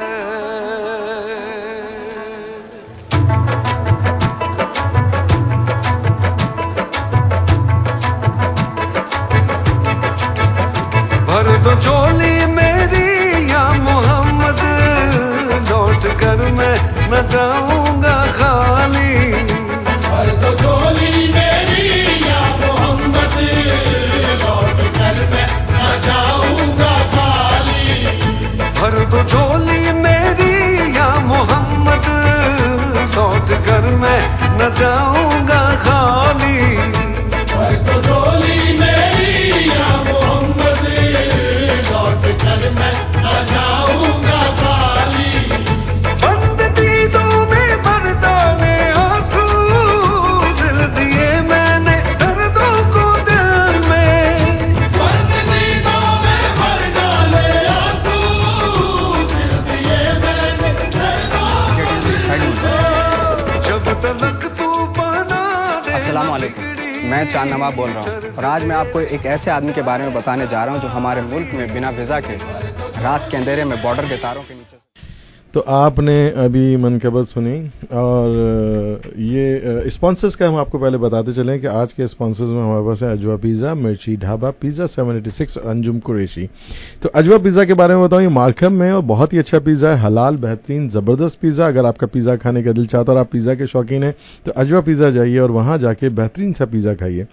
بھر دو جھولی میری یا محمد, لوٹ کر میں نہ جاؤں گا خالی. بھر دو جھولی میری یا محمد, لوٹ کر میں نہ جاؤں گا خالی. بھر دو جھولی میری یا محمد, لوٹ کر میں نہ جاؤں گا خالی. بھر دو جھولی میری یا محمد, لوٹ کر میں نہ جاؤں گا خالی. بند دیدوں میں بردانے آنسو سل دیے میں نے دردوں کو دل میں. بند دیدوں میں بردانے آنسو سل دیے میں نے دردوں کو دل میں. جب تلک تو بنا دے. السلام علیکم, میں چاند نواب بول رہا ہوں, اور آج میں آپ کو ایک ایسے آدمی کے بارے میں بتانے جا رہا ہوں جو ہمارے ملک میں بنا ویزا کے رات کے اندھیرے میں بارڈر کے تاروں کے نیچے. تو آپ نے ابھی منقبت سنی, اور یہ اسپانسرز کا ہم آپ کو پہلے بتاتے چلیں کہ آج کے اسپانسرز میں ہمارے پاس ہے اجوا پیزا, مرچی ڈھابا, پیزا 786 اور انجم قریشی. تو اجوا پیزا کے بارے میں بتاؤں, یہ مارکھم میں اور بہت ہی اچھا پیزا ہے, حلال, بہترین, زبردست پیزا. اگر آپ کا پیزا کھانے کا دل چاہتا ہے اور آپ پیزا کے شوقین ہیں تو اجوا پیزا جائیے اور وہاں جا کے بہترین سا پیزا کھائیے.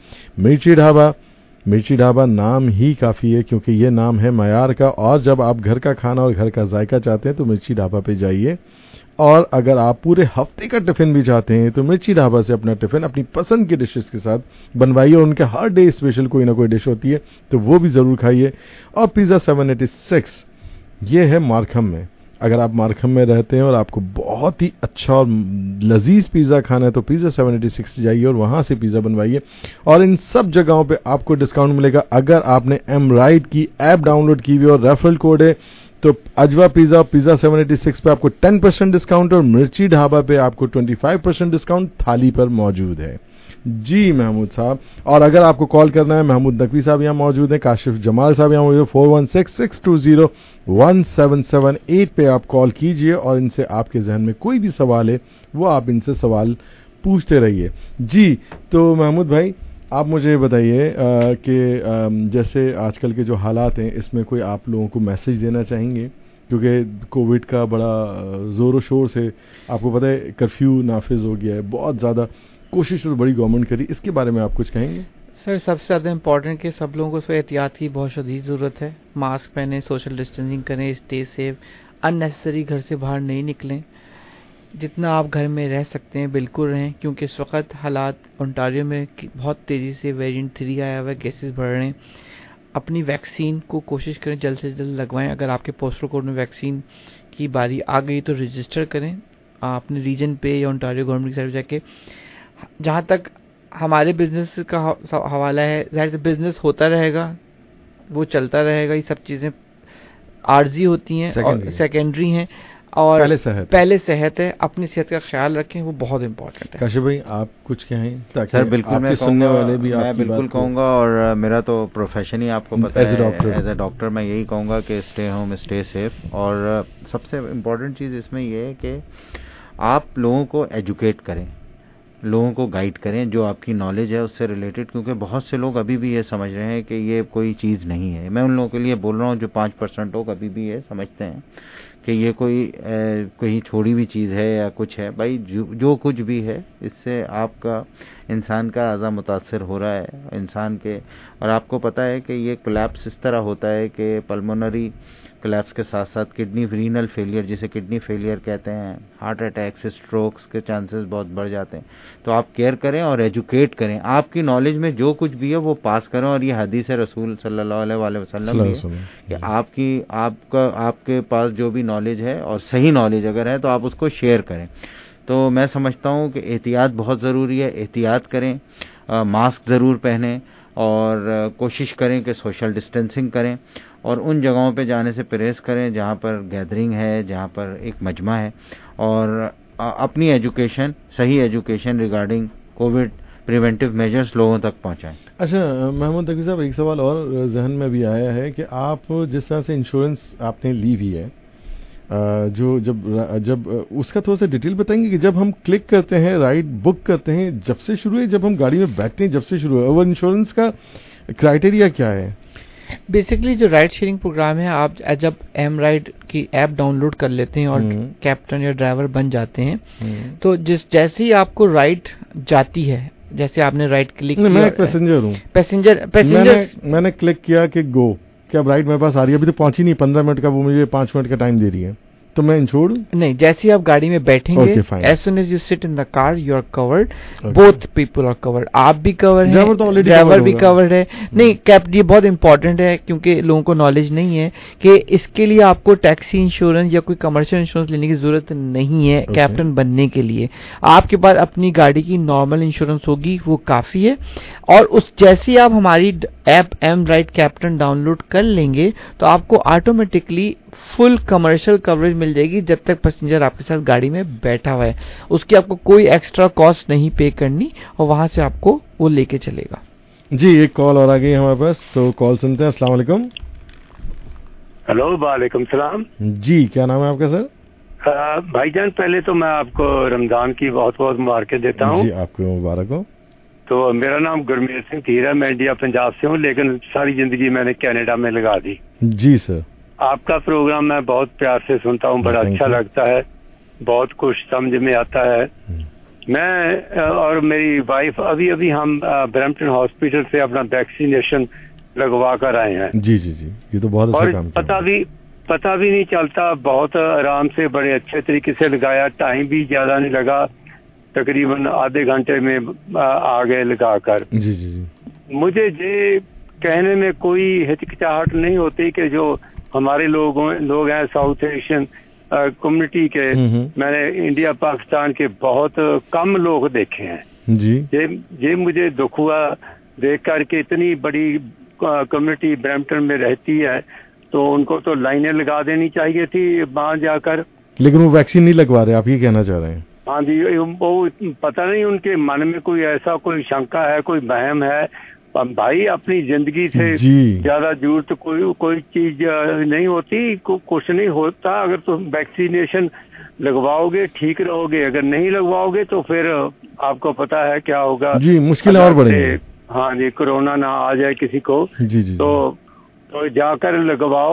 مرچی ڈھابا نام ہی کافی ہے کیونکہ یہ نام ہے معیار کا, اور جب آپ گھر کا کھانا اور گھر کا ذائقہ چاہتے ہیں تو مرچی ڈھابا پہ جائیے. اور اگر آپ پورے ہفتے کا ٹفن بھی چاہتے ہیں تو مرچی ڈھابا سے اپنا ٹفن اپنی پسند کی ڈشز کے ساتھ بنوائیے. ان کے ہر ڈے اسپیشل کوئی نہ کوئی ڈش ہوتی ہے تو وہ بھی ضرور کھائیے. اور پیزا 786 یہ ہے مارکھم میں. اگر آپ مارکھم میں رہتے ہیں اور آپ کو بہت ہی اچھا اور لذیذ پیزا کھانا ہے تو پیزا 786 جائیے اور وہاں سے پیزا بنوائیے. اور ان سب جگہوں پہ آپ کو ڈسکاؤنٹ ملے گا اگر آپ نے ایم رائٹ کی ایپ ڈاؤن لوڈ کی ہوئی اور ریفرل کوڈ ہے تو اجوا پیزا 786 پہ آپ کو 10% ڈسکاؤنٹ اور مرچی ڈھابا پہ آپ کو 25% ڈسکاؤنٹ تھالی پر موجود ہے. جی محمود صاحب, اور اگر آپ کو کال کرنا ہے محمود نقوی صاحب یہاں موجود ہیں, کاشف جمال صاحب یہاں موجود ہیں, 416-620-1778 پہ آپ کال کیجئے اور ان سے آپ کے ذہن میں کوئی بھی سوال ہے وہ آپ ان سے سوال پوچھتے رہیے. جی تو محمود بھائی آپ مجھے بتائیے کہ جیسے آج کل کے جو حالات ہیں اس میں کوئی آپ لوگوں کو میسج دینا چاہیں گے کیونکہ کووڈ کا بڑا زور و شور سے آپ کو پتہ ہے کرفیو نافذ ہو گیا ہے, بہت زیادہ کوشش تو بڑی گورنمنٹ کری, اس کے بارے میں آپ کچھ کہیں گے؟ سر سب سے زیادہ امپورٹنٹ کہ سب لوگوں کو احتیاط کی بہت شدید ضرورت ہے. ماسک پہنیں, سوشل ڈسٹینسنگ کریں, اسٹے سیف, ان نیسسری گھر سے باہر نہیں نکلیں, جتنا آپ گھر میں رہ سکتے ہیں بالکل رہیں, کیونکہ اس وقت حالات اونٹاریو میں بہت تیزی سے ویریئنٹ 3 آیا ہوا ہے, کیسز بڑھ رہے ہیں. اپنی ویکسین کو کوشش کریں جلد سے جلد لگوائیں. اگر آپ کے پوسٹل کوڈ میں ویکسین کی باری آ گئی تو رجسٹر کریں اپنے ریجن پہ یا اونٹاریو گورنمنٹ کی طرف جا کے. جہاں تک ہمارے بزنس کا حوالہ ہے, ظاہر سے بزنس ہوتا رہے گا, وہ چلتا رہے گا, یہ سب چیزیں عارضی ہوتی ہیں اور سیکنڈری ہیں, اور پہلے صحت ہے. اپنی صحت کا خیال رکھیں, وہ بہت امپورٹنٹ ہے. کاشف بھائی آپ کچھ کہیں؟ سر بالکل میں سننے والے بھی میں بالکل کہوں گا, اور میرا تو پروفیشن ہی آپ کو پتہ ہے, ایز اے ڈاکٹر میں یہی کہوں گا کہ اسٹے ہوم, اسٹے سیف. اور سب سے امپورٹنٹ چیز اس میں یہ ہے کہ آپ لوگوں کو ایجوکیٹ کریں, لوگوں کو گائیڈ کریں جو آپ کی نالج ہے اس سے ریلیٹڈ, کیونکہ بہت سے لوگ ابھی بھی یہ سمجھ رہے ہیں کہ یہ کوئی چیز نہیں ہے. میں ان لوگوں کے لیے بول رہا ہوں جو 5% لوگ ابھی بھی یہ سمجھتے ہیں کہ یہ کوئی کہیں چھوڑی ہوئی چیز ہے یا کچھ ہے. بھائی جو کچھ بھی ہے اس سے آپ کا انسان کا اعضا متاثر ہو رہا ہے انسان کے, اور آپ کو پتہ ہے کہ یہ کولیپس اس طرح ہوتا ہے کہ پلمونری کولیپس کے ساتھ ساتھ کڈنی رینل فیلئر, جسے کڈنی فیلئر کہتے ہیں, ہارٹ اٹیکس, اسٹروکس کے چانسز بہت بڑھ جاتے ہیں. تو آپ کیئر کریں اور ایجوکیٹ کریں, آپ کی نالج میں جو کچھ بھی ہے وہ پاس کریں. اور یہ حدیث رسول صلی اللہ علیہ وسلم بھی ہے کہ آپ کے پاس جو بھی نالج ہے اور صحیح نالج اگر ہے تو آپ اس کو شیئر کریں. تو میں سمجھتا ہوں کہ احتیاط بہت ضروری ہے, احتیاط کریں, ماسک ضرور پہنیں, اور کوشش کریں کہ سوشل ڈسٹینسنگ کریں, اور ان جگہوں پہ جانے سے پرہیز کریں جہاں پر گیدرنگ ہے, جہاں پر ایک مجمع ہے, اور اپنی ایجوکیشن, صحیح education regarding Covid preventive measures لوگوں تک پہنچائیں. اچھا محمود تقی صاحب, ایک سوال اور ذہن میں بھی آیا ہے کہ آپ جس طرح سے انشورنس آپ نے لی ہوئی ہے, جو جب اس کا تھوڑا سا ڈیٹیل بتائیں گے کہ جب ہم کلک کرتے ہیں, رائڈ بک کرتے ہیں, جب سے شروع ہے, جب ہم گاڑی میں بیٹھتے ہیں جب سے شروع ہے, اور انشورنس کا کرائٹیریا کیا ہے؟ بیسکلی جو رائڈ شیئرنگ پروگرام ہے, آپ جب ایم رائڈ کی ایپ ڈاؤن لوڈ کر لیتے ہیں اور کیپٹن یا ڈرائیور بن جاتے ہیں, تو جیسے ہی آپ کو رائڈ جاتی ہے, جیسے آپ نے رائڈ کلک کیا, میں ایک پیسنجر ہوں, میں نے کلک کیا کہ گو, کہ اب رائڈ میرے پاس آ رہی ہے, ابھی تو پہنچی نہیں, 15 منٹ کا, وہ مجھے 5 منٹ کا ٹائم دے رہی ہے, تو میں انشورڈ نہیں. جیسے ہی آپ گاڑی میں بیٹھیں گے, as soon as you sit in the car you are covered, both people are covered, آپ بھی کور ہیں, ڈرائیور بھی کورڈ ہے. نہیں کیپ, یہ بہت امپورٹنٹ ہے کیونکہ لوگوں کو نالج نہیں ہے کہ اس کے لیے آپ کو ٹیکسی انشورنس یا کوئی کمرشل انشورنس لینے کی ضرورت نہیں ہے کیپٹن بننے کے لیے. آپ کے پاس اپنی گاڑی کی نارمل انشورنس ہوگی, وہ کافی ہے. اور اس جیسے آپ ہماری app M ride captain download کر لیں گے تو آپ کو آٹومیٹکلی فل کمرشل کوریج مل جائے گی جب تک پیسنجر آپ کے ساتھ گاڑی میں بیٹھا ہوا ہے. اس کی آپ کو کوئی ایکسٹرا کاسٹ نہیں پے کرنی, اور وہاں سے آپ کو وہ لے کے چلے گا. جی ایک کال اور آ گئی ہمارے پاس, تو کال سنتے ہیں. السلام علیکم. ہلو, وعلیکم السلام. جی کیا نام ہے آپ کا سر؟ بھائی جان پہلے تو میں آپ کو رمضان کی بہت بہت مبارکیں دیتا ہوں. جی آپ کو مبارک ہو. تو میرا نام گرمیت سنگھ تھیر ہے, میں انڈیا پنجاب سے ہوں, لیکن ساری زندگی میں نے کینیڈا میں لگا دی. جی سر. آپ کا پروگرام میں بہت پیار سے سنتا ہوں, بڑا اچھا لگتا ہے, بہت کچھ سمجھ میں آتا ہے. میں اور میری وائف ابھی ہم برمپٹن ہاسپٹل سے اپنا ویکسینیشن لگوا کر آئے ہیں. جی جی جی, یہ تو بہت اچھا کام کیا. پتہ بھی نہیں چلتا, بہت آرام سے بڑے اچھے طریقے سے لگایا, ٹائم بھی زیادہ نہیں لگا, تقریباً آدھے گھنٹے میں آ گئے لگا کر. جی جی جی. مجھے یہ کہنے میں کوئی ہچکچاہٹ نہیں ہوتی کہ جو ہمارے لوگ ہیں ساؤتھ ایشین کمیونٹی کے, میں نے انڈیا پاکستان کے بہت کم لوگ دیکھے ہیں. جی یہ مجھے دکھ ہوا دیکھ کر کے اتنی بڑی کمیونٹی برمپٹن میں رہتی ہے, تو ان کو تو لائنیں لگا دینی چاہیے تھی وہاں جا کر, لیکن وہ ویکسین نہیں لگوا رہے. آپ یہ کہنا چاہ رہے ہیں؟ ہاں جی, وہ پتہ نہیں ان کے من میں کوئی ایسا کوئی شنکا ہے, کوئی وہم ہے. بھائی اپنی زندگی سے زیادہ ضرورت کوئی چیز نہیں ہوتی, کچھ نہیں ہوتا. اگر تم ویکسینیشن لگواؤ گے ٹھیک رہو گے, اگر نہیں لگواؤ گے تو پھر آپ کو پتا ہے کیا ہوگا. جی مشکلیں اور بڑھیں گی. ہاں جی, کورونا نہ آ جائے کسی کو. جی جی. تو جا کر لگواؤ,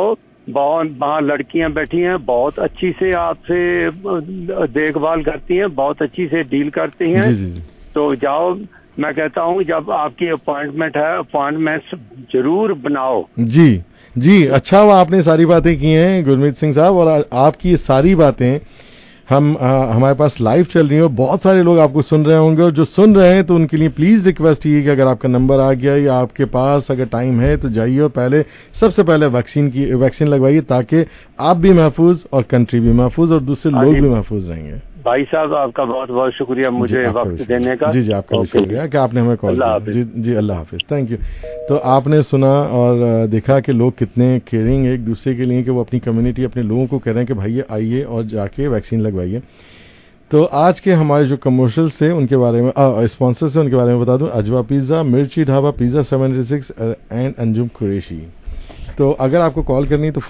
बहुत वहाँ लड़कियां बैठी हैं, बहुत अच्छी से आपसे देख भाल करती हैं, बहुत अच्छी से डील करती हैं। जी। तो जाओ, मैं कहता हूँ जब आपकी अपॉइंटमेंट है, अपॉइंटमेंट जरूर बनाओ। जी, अच्छा हुआ आपने सारी बातें की हैं गुरमीत सिंह साहब, और आपकी ये सारी बातें हमारे पास लाइव चल रही है, बहुत सारे लोग आपको सुन रहे होंगे, और जो सुन रहे हैं तो उनके लिए प्लीज रिक्वेस्ट ये कि अगर आपका नंबर आ गया या आपके पास अगर टाइम है तो जाइए और सबसे पहले वैक्सीन लगवाइए, ताकि आप भी महफूज और कंट्री भी महफूज और दूसरे लोग भी महफूज रहेंगे। भाई साहब आपका बहुत बहुत शुक्रिया मुझे वक्त देने का। जी आपका भी शुक्रिया कि आपने हमें कॉल किया। जी अल्लाह हाफिज, थैंक यू। तो आपने सुना और देखा कि लोग कितने केयरिंग एक दूसरे के लिए, कि वो अपनी कम्युनिटी, अपने लोगों को कह रहे हैं कि भाई आइए और जाके वैक्सीन लगवाइए। तो आज के हमारे जो कमर्शियल्स थे उनके बारे में, स्पॉन्सर्स थे उनके बारे में बता दूं। Ajwa pizza, Mirchi Dhaba, pizza 76 and Anjum Qureshi. तो अगर आपको कॉल करनी है तो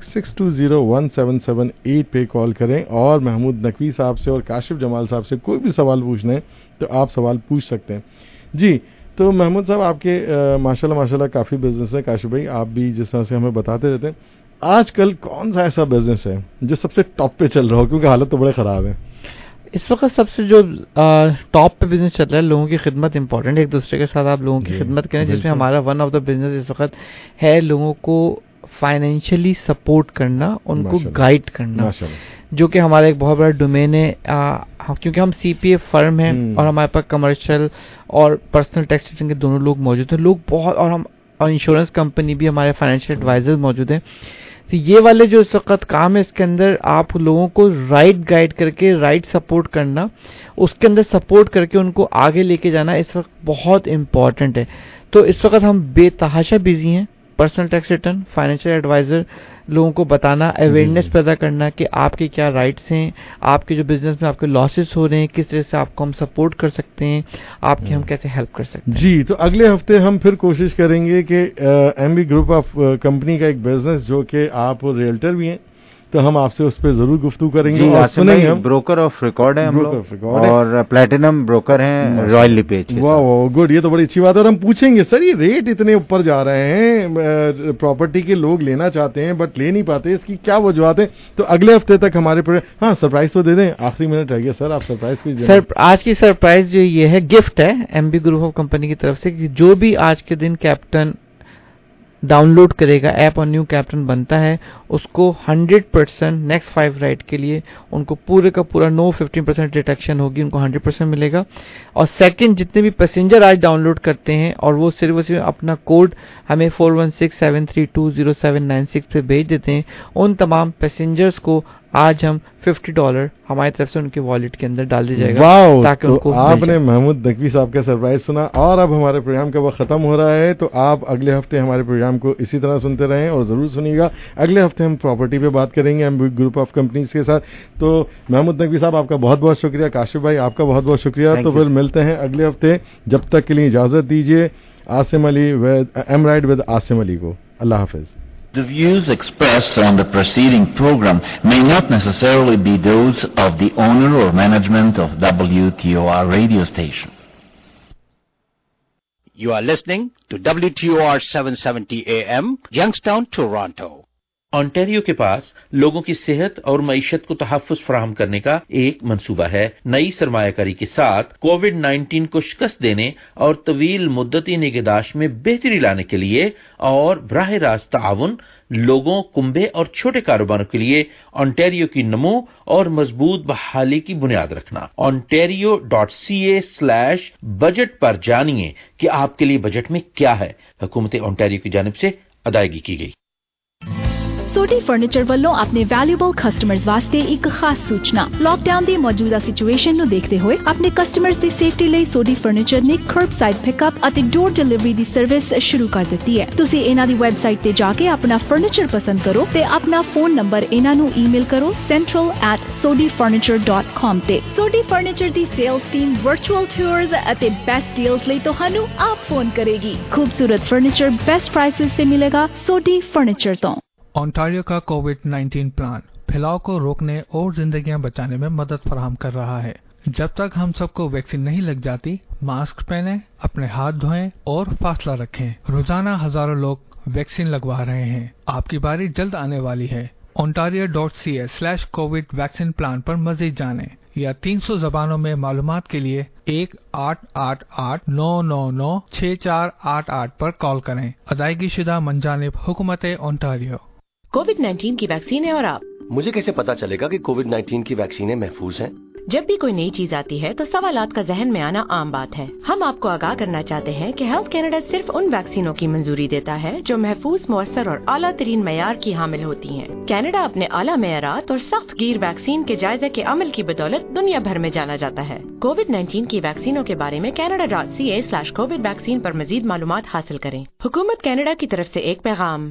4166201778 पे कॉल करें, और महमूद नकवी साहब से और काशिफ जमाल साहब से कोई भी सवाल पूछना है तो आप सवाल पूछ सकते हैं। जी, तो महमूद साहब आपके माशाल्लाह काफ़ी बिजनेस है। काशिफ भाई आप भी जिस तरह से हमें बताते रहते हैं, आजकल कौन सा ऐसा बिजनेस है जो सबसे टॉप पे चल रहा हो, क्योंकि हालत तो बड़े ख़राब है इस वक्त? सबसे जो टॉप पे बिजनेस चल रहा है, लोगों की खिदमत इंपॉर्टेंट है, एक दूसरे के साथ आप लोगों की खिदमत करें, जिसमें हमारा वन ऑफ द बिजनेस इस वक्त है लोगों को फाइनेंशियली सपोर्ट करना, उनको गाइड करना, जो कि हमारा एक बहुत बड़ा डोमेन है। क्योंकि हम सीपीए फर्म हैं और हमारे पास कमर्शियल और पर्सनल टैक्स रिटर्न के दोनों लोग मौजूद हैं, लोग बहुत, और इंश्योरेंस कंपनी भी, हमारे फाइनेंशियल एडवाइजर मौजूद हैं। तो ये वाले जो इस वक्त काम है, इसके अंदर आप लोगों को राइट गाइड करके, राइट सपोर्ट करना, उसके अंदर सपोर्ट करके उनको आगे लेके जाना इस वक्त बहुत इंपॉर्टेंट है। तो इस वक्त हम बेतहाशा बिजी हैं, personal tax return, financial advisor, लोगों को बताना, अवेयरनेस पैदा करना कि आपके क्या राइट्स हैं, आपके जो बिजनेस में आपके लॉसेस हो रहे हैं, किस तरह से आपको हम सपोर्ट कर सकते हैं, आपकी हम कैसे हेल्प कर सकते हैं। जी, तो अगले हफ्ते हम फिर कोशिश करेंगे कि एमबी ग्रुप ऑफ कंपनी का एक बिजनेस, जो कि आप रियल्टर भी हैं, तो हम आपसे उस पर जरूर गुफ्तगू करेंगे और सुनेंगे। हम ब्रोकर ऑफ रिकॉर्ड हैं हम लोग, और प्लैटिनम ब्रोकर हैं रॉयल लिपेज। वाह गुड, ये तो बड़ी अच्छी बात है। और हम पूछेंगे सर ये रेट इतने ऊपर जा रहे हैं, प्रॉपर्टी के लोग लेना चाहते हैं बट ले नहीं पाते, इसकी क्या वजूहत है? तो अगले हफ्ते तक हमारे हाँ सरप्राइज तो दे दें, आखिरी मिनट रह गया सर, आप सरप्राइज कुछ दें। सर आज की सरप्राइज जो ये है, गिफ्ट है एमबी ग्रुप ऑफ कंपनी की तरफ से, कि जो भी आज के दिन कैप्टन डाउनलोड करेगा ऐप और न्यू कैप्टन बनता है, उसको 100% नेक्स्ट 5 राइड के लिए उनको पूरे का पूरा नो 15% डिडक्शन होगी, उनको 100% मिलेगा। और सेकंड, जितने भी पैसेंजर आज डाउनलोड करते हैं और वो सिर्फ अपना कोड हमें 4167320796 पे भेज देते हैं, उन तमाम पैसेंजर्स को आज हम $50 हमारी तरफ से उनके वॉलेट के अंदर डाल दिया जाएगा, ताकि तो उनको आपने महमूद नकवी साहब का सरप्राइज सुना, और अब हमारे प्रोग्राम का वक्त खत्म हो रहा है। तो आप अगले हफ्ते हमारे प्रोग्राम को इसी तरह सुनते रहें और जरूर सुनिएगा। अगले हफ्ते हम प्रॉपर्टी पे बात करेंगे एमबी ग्रुप ऑफ कंपनीज के साथ। तो महमूद नकवी साहब आपका बहुत बहुत शुक्रिया, काशिफ भाई आपका बहुत बहुत शुक्रिया। तो फिर मिलते हैं अगले हफ्ते, जब तक के लिए इजाजत दीजिए। Asim Ali with M ride with Asim Ali को अल्लाह हाफिज। The views expressed on the preceding program may not necessarily be those of the owner or management of WTOR radio station. You are listening to WTOR 770 AM, Youngstown, Toronto. Ontario के पास लोगों की सेहत और मईशत को तहफ़्फ़ुज़ फराहम करने का एक मंसूबा है। नई सरमायाकारी के साथ कोविड-19 को शिकस्त देने और तवील मुद्दती निगहदाश्त में बेहतरी लाने के लिए और बराह रास्त ताउन लोगों, कुंबे और छोटे कारोबारों के लिए ओंटारियो की नमो और मजबूत बहाली की बुनियाद रखना। ontario.ca/budget पर जानिए कि आपके लिए बजट में क्या है। हुकूमत ओंटारियो की जानिब से अदायगी की गई। सोडी फर्नीचर ਵੱਲੋਂ ਆਪਣੇ ਵੈਲਿਊਬਲ ਕਸਟਮਰਸ ਵਾਸਤੇ ਇੱਕ ਖਾਸ ਸੂਚਨਾ। ਲੌਕਡਾਊਨ ਦੀ ਮੌਜੂਦਾ ਸਿਚੁਏਸ਼ਨ ਨੂੰ ਦੇਖਦੇ ਹੋਏ ਆਪਣੇ ਕਸਟਮਰਸ ਦੀ ਸੇਫਟੀ ਲਈ ਸੋਡੀ ਫਰਨੀਚਰ ਨੇ ਕਰਬਸਾਈਡ ਪਿਕਅਪ ਅਤੇ ਡੋਰ ਡਿਲੀਵਰੀ ਦੀ ਸਰਵਿਸ ਸ਼ੁਰੂ ਕਰ ਦਿੱਤੀ ਹੈ। ਤੁਸੀਂ ਇਹਨਾਂ ਦੀ ਵੈਬਸਾਈਟ ਤੇ ਜਾ ਕੇ ਆਪਣਾ ਫਰਨੀਚਰ ਪਸੰਦ ਕਰੋ ਤੇ ਆਪਣਾ ਫੋਨ ਨੰਬਰ ਇਹਨਾਂ ਨੂੰ ਈਮੇਲ ਕਰੋ central@sodifurniture.com ਤੇ। ਸੋਡੀ ਫਰਨੀਚਰ ਦੀ ਸੇਲਸ ਟੀਮ ਵਰਚੁਅਲ ਟੂਰਸ ਅਤੇ ਬੈਸਟ ਡੀਲਸ ਲਈ ਤੁਹਾਨੂੰ ਆਪ ਫੋਨ ਕਰੇਗੀ। ਖੂਬਸੂਰਤ ਫਰਨੀਚਰ बेस्ट प्राइसेस से मिलेगा सोडी फर्नीचर तो। ओंटारियो का कोविड-19 प्लान फैलाव को रोकने और जिंदगियां बचाने में मदद फराहम कर रहा है। जब तक हम सबको वैक्सीन नहीं लग जाती, मास्क पहने, अपने हाथ धोएं और फासला रखें। रोजाना हजारों लोग वैक्सीन लगवा रहे हैं। आपकी बारी जल्द आने वाली है। ontario.ca/covid वैक्सीन प्लान पर मजीद जानें या 300 जबानों में मालूमात के लिए 1-888-999-6488 पर कॉल करें। अदायगी शुदा मंजानिब हुकूमत ओंटारियो। कोविड-19 की वैक्सीन है और आप? मुझे कैसे पता चलेगा कि कोविड-19 की वैक्सीनें महफूज हैं? जब भी कोई नई चीज आती है तो सवालात का जहन में आना आम बात है। हम आपको आगाह करना चाहते हैं कि हेल्थ कैनेडा सिर्फ उन वैक्सीनों की मंजूरी देता है जो महफूज, मुअस्सर और आला तरीन मयार की हामिल होती हैं। कनाडा अपने आला मयारात और सख्त गिर वैक्सीन के जायजे के अमल की बदौलत दुनिया भर में जाना जाता है। कोविड-19 की वैक्सीनों के बारे में canada.ca/covid वैक्सीन पर मजीद मालूमात हासिल करें। हुकूमत कनाडा की तरफ से एक पैगाम।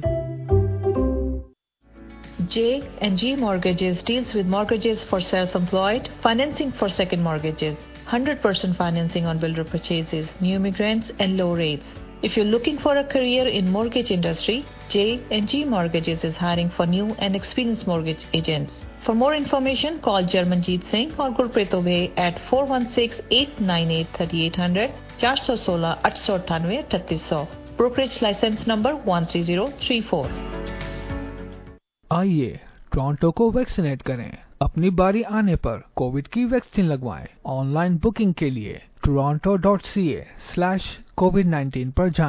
J&G Mortgages deals with mortgages for self-employed, financing for second mortgages, 100% financing on builder purchases, new immigrants and low rates. If you're looking for a career in mortgage industry, J&G Mortgages is hiring for new and experienced mortgage agents. For more information, call Jarmanjeet Singh or Gurpreet Obey at 416-898-3800, 416-898-3800. Brokerage license number 13034. आइए Toronto को vaccinate करें। अपनी बारी आने पर Covid की vaccine लगवाएं। Online booking के लिए toronto.ca/covid19 पर जाएं।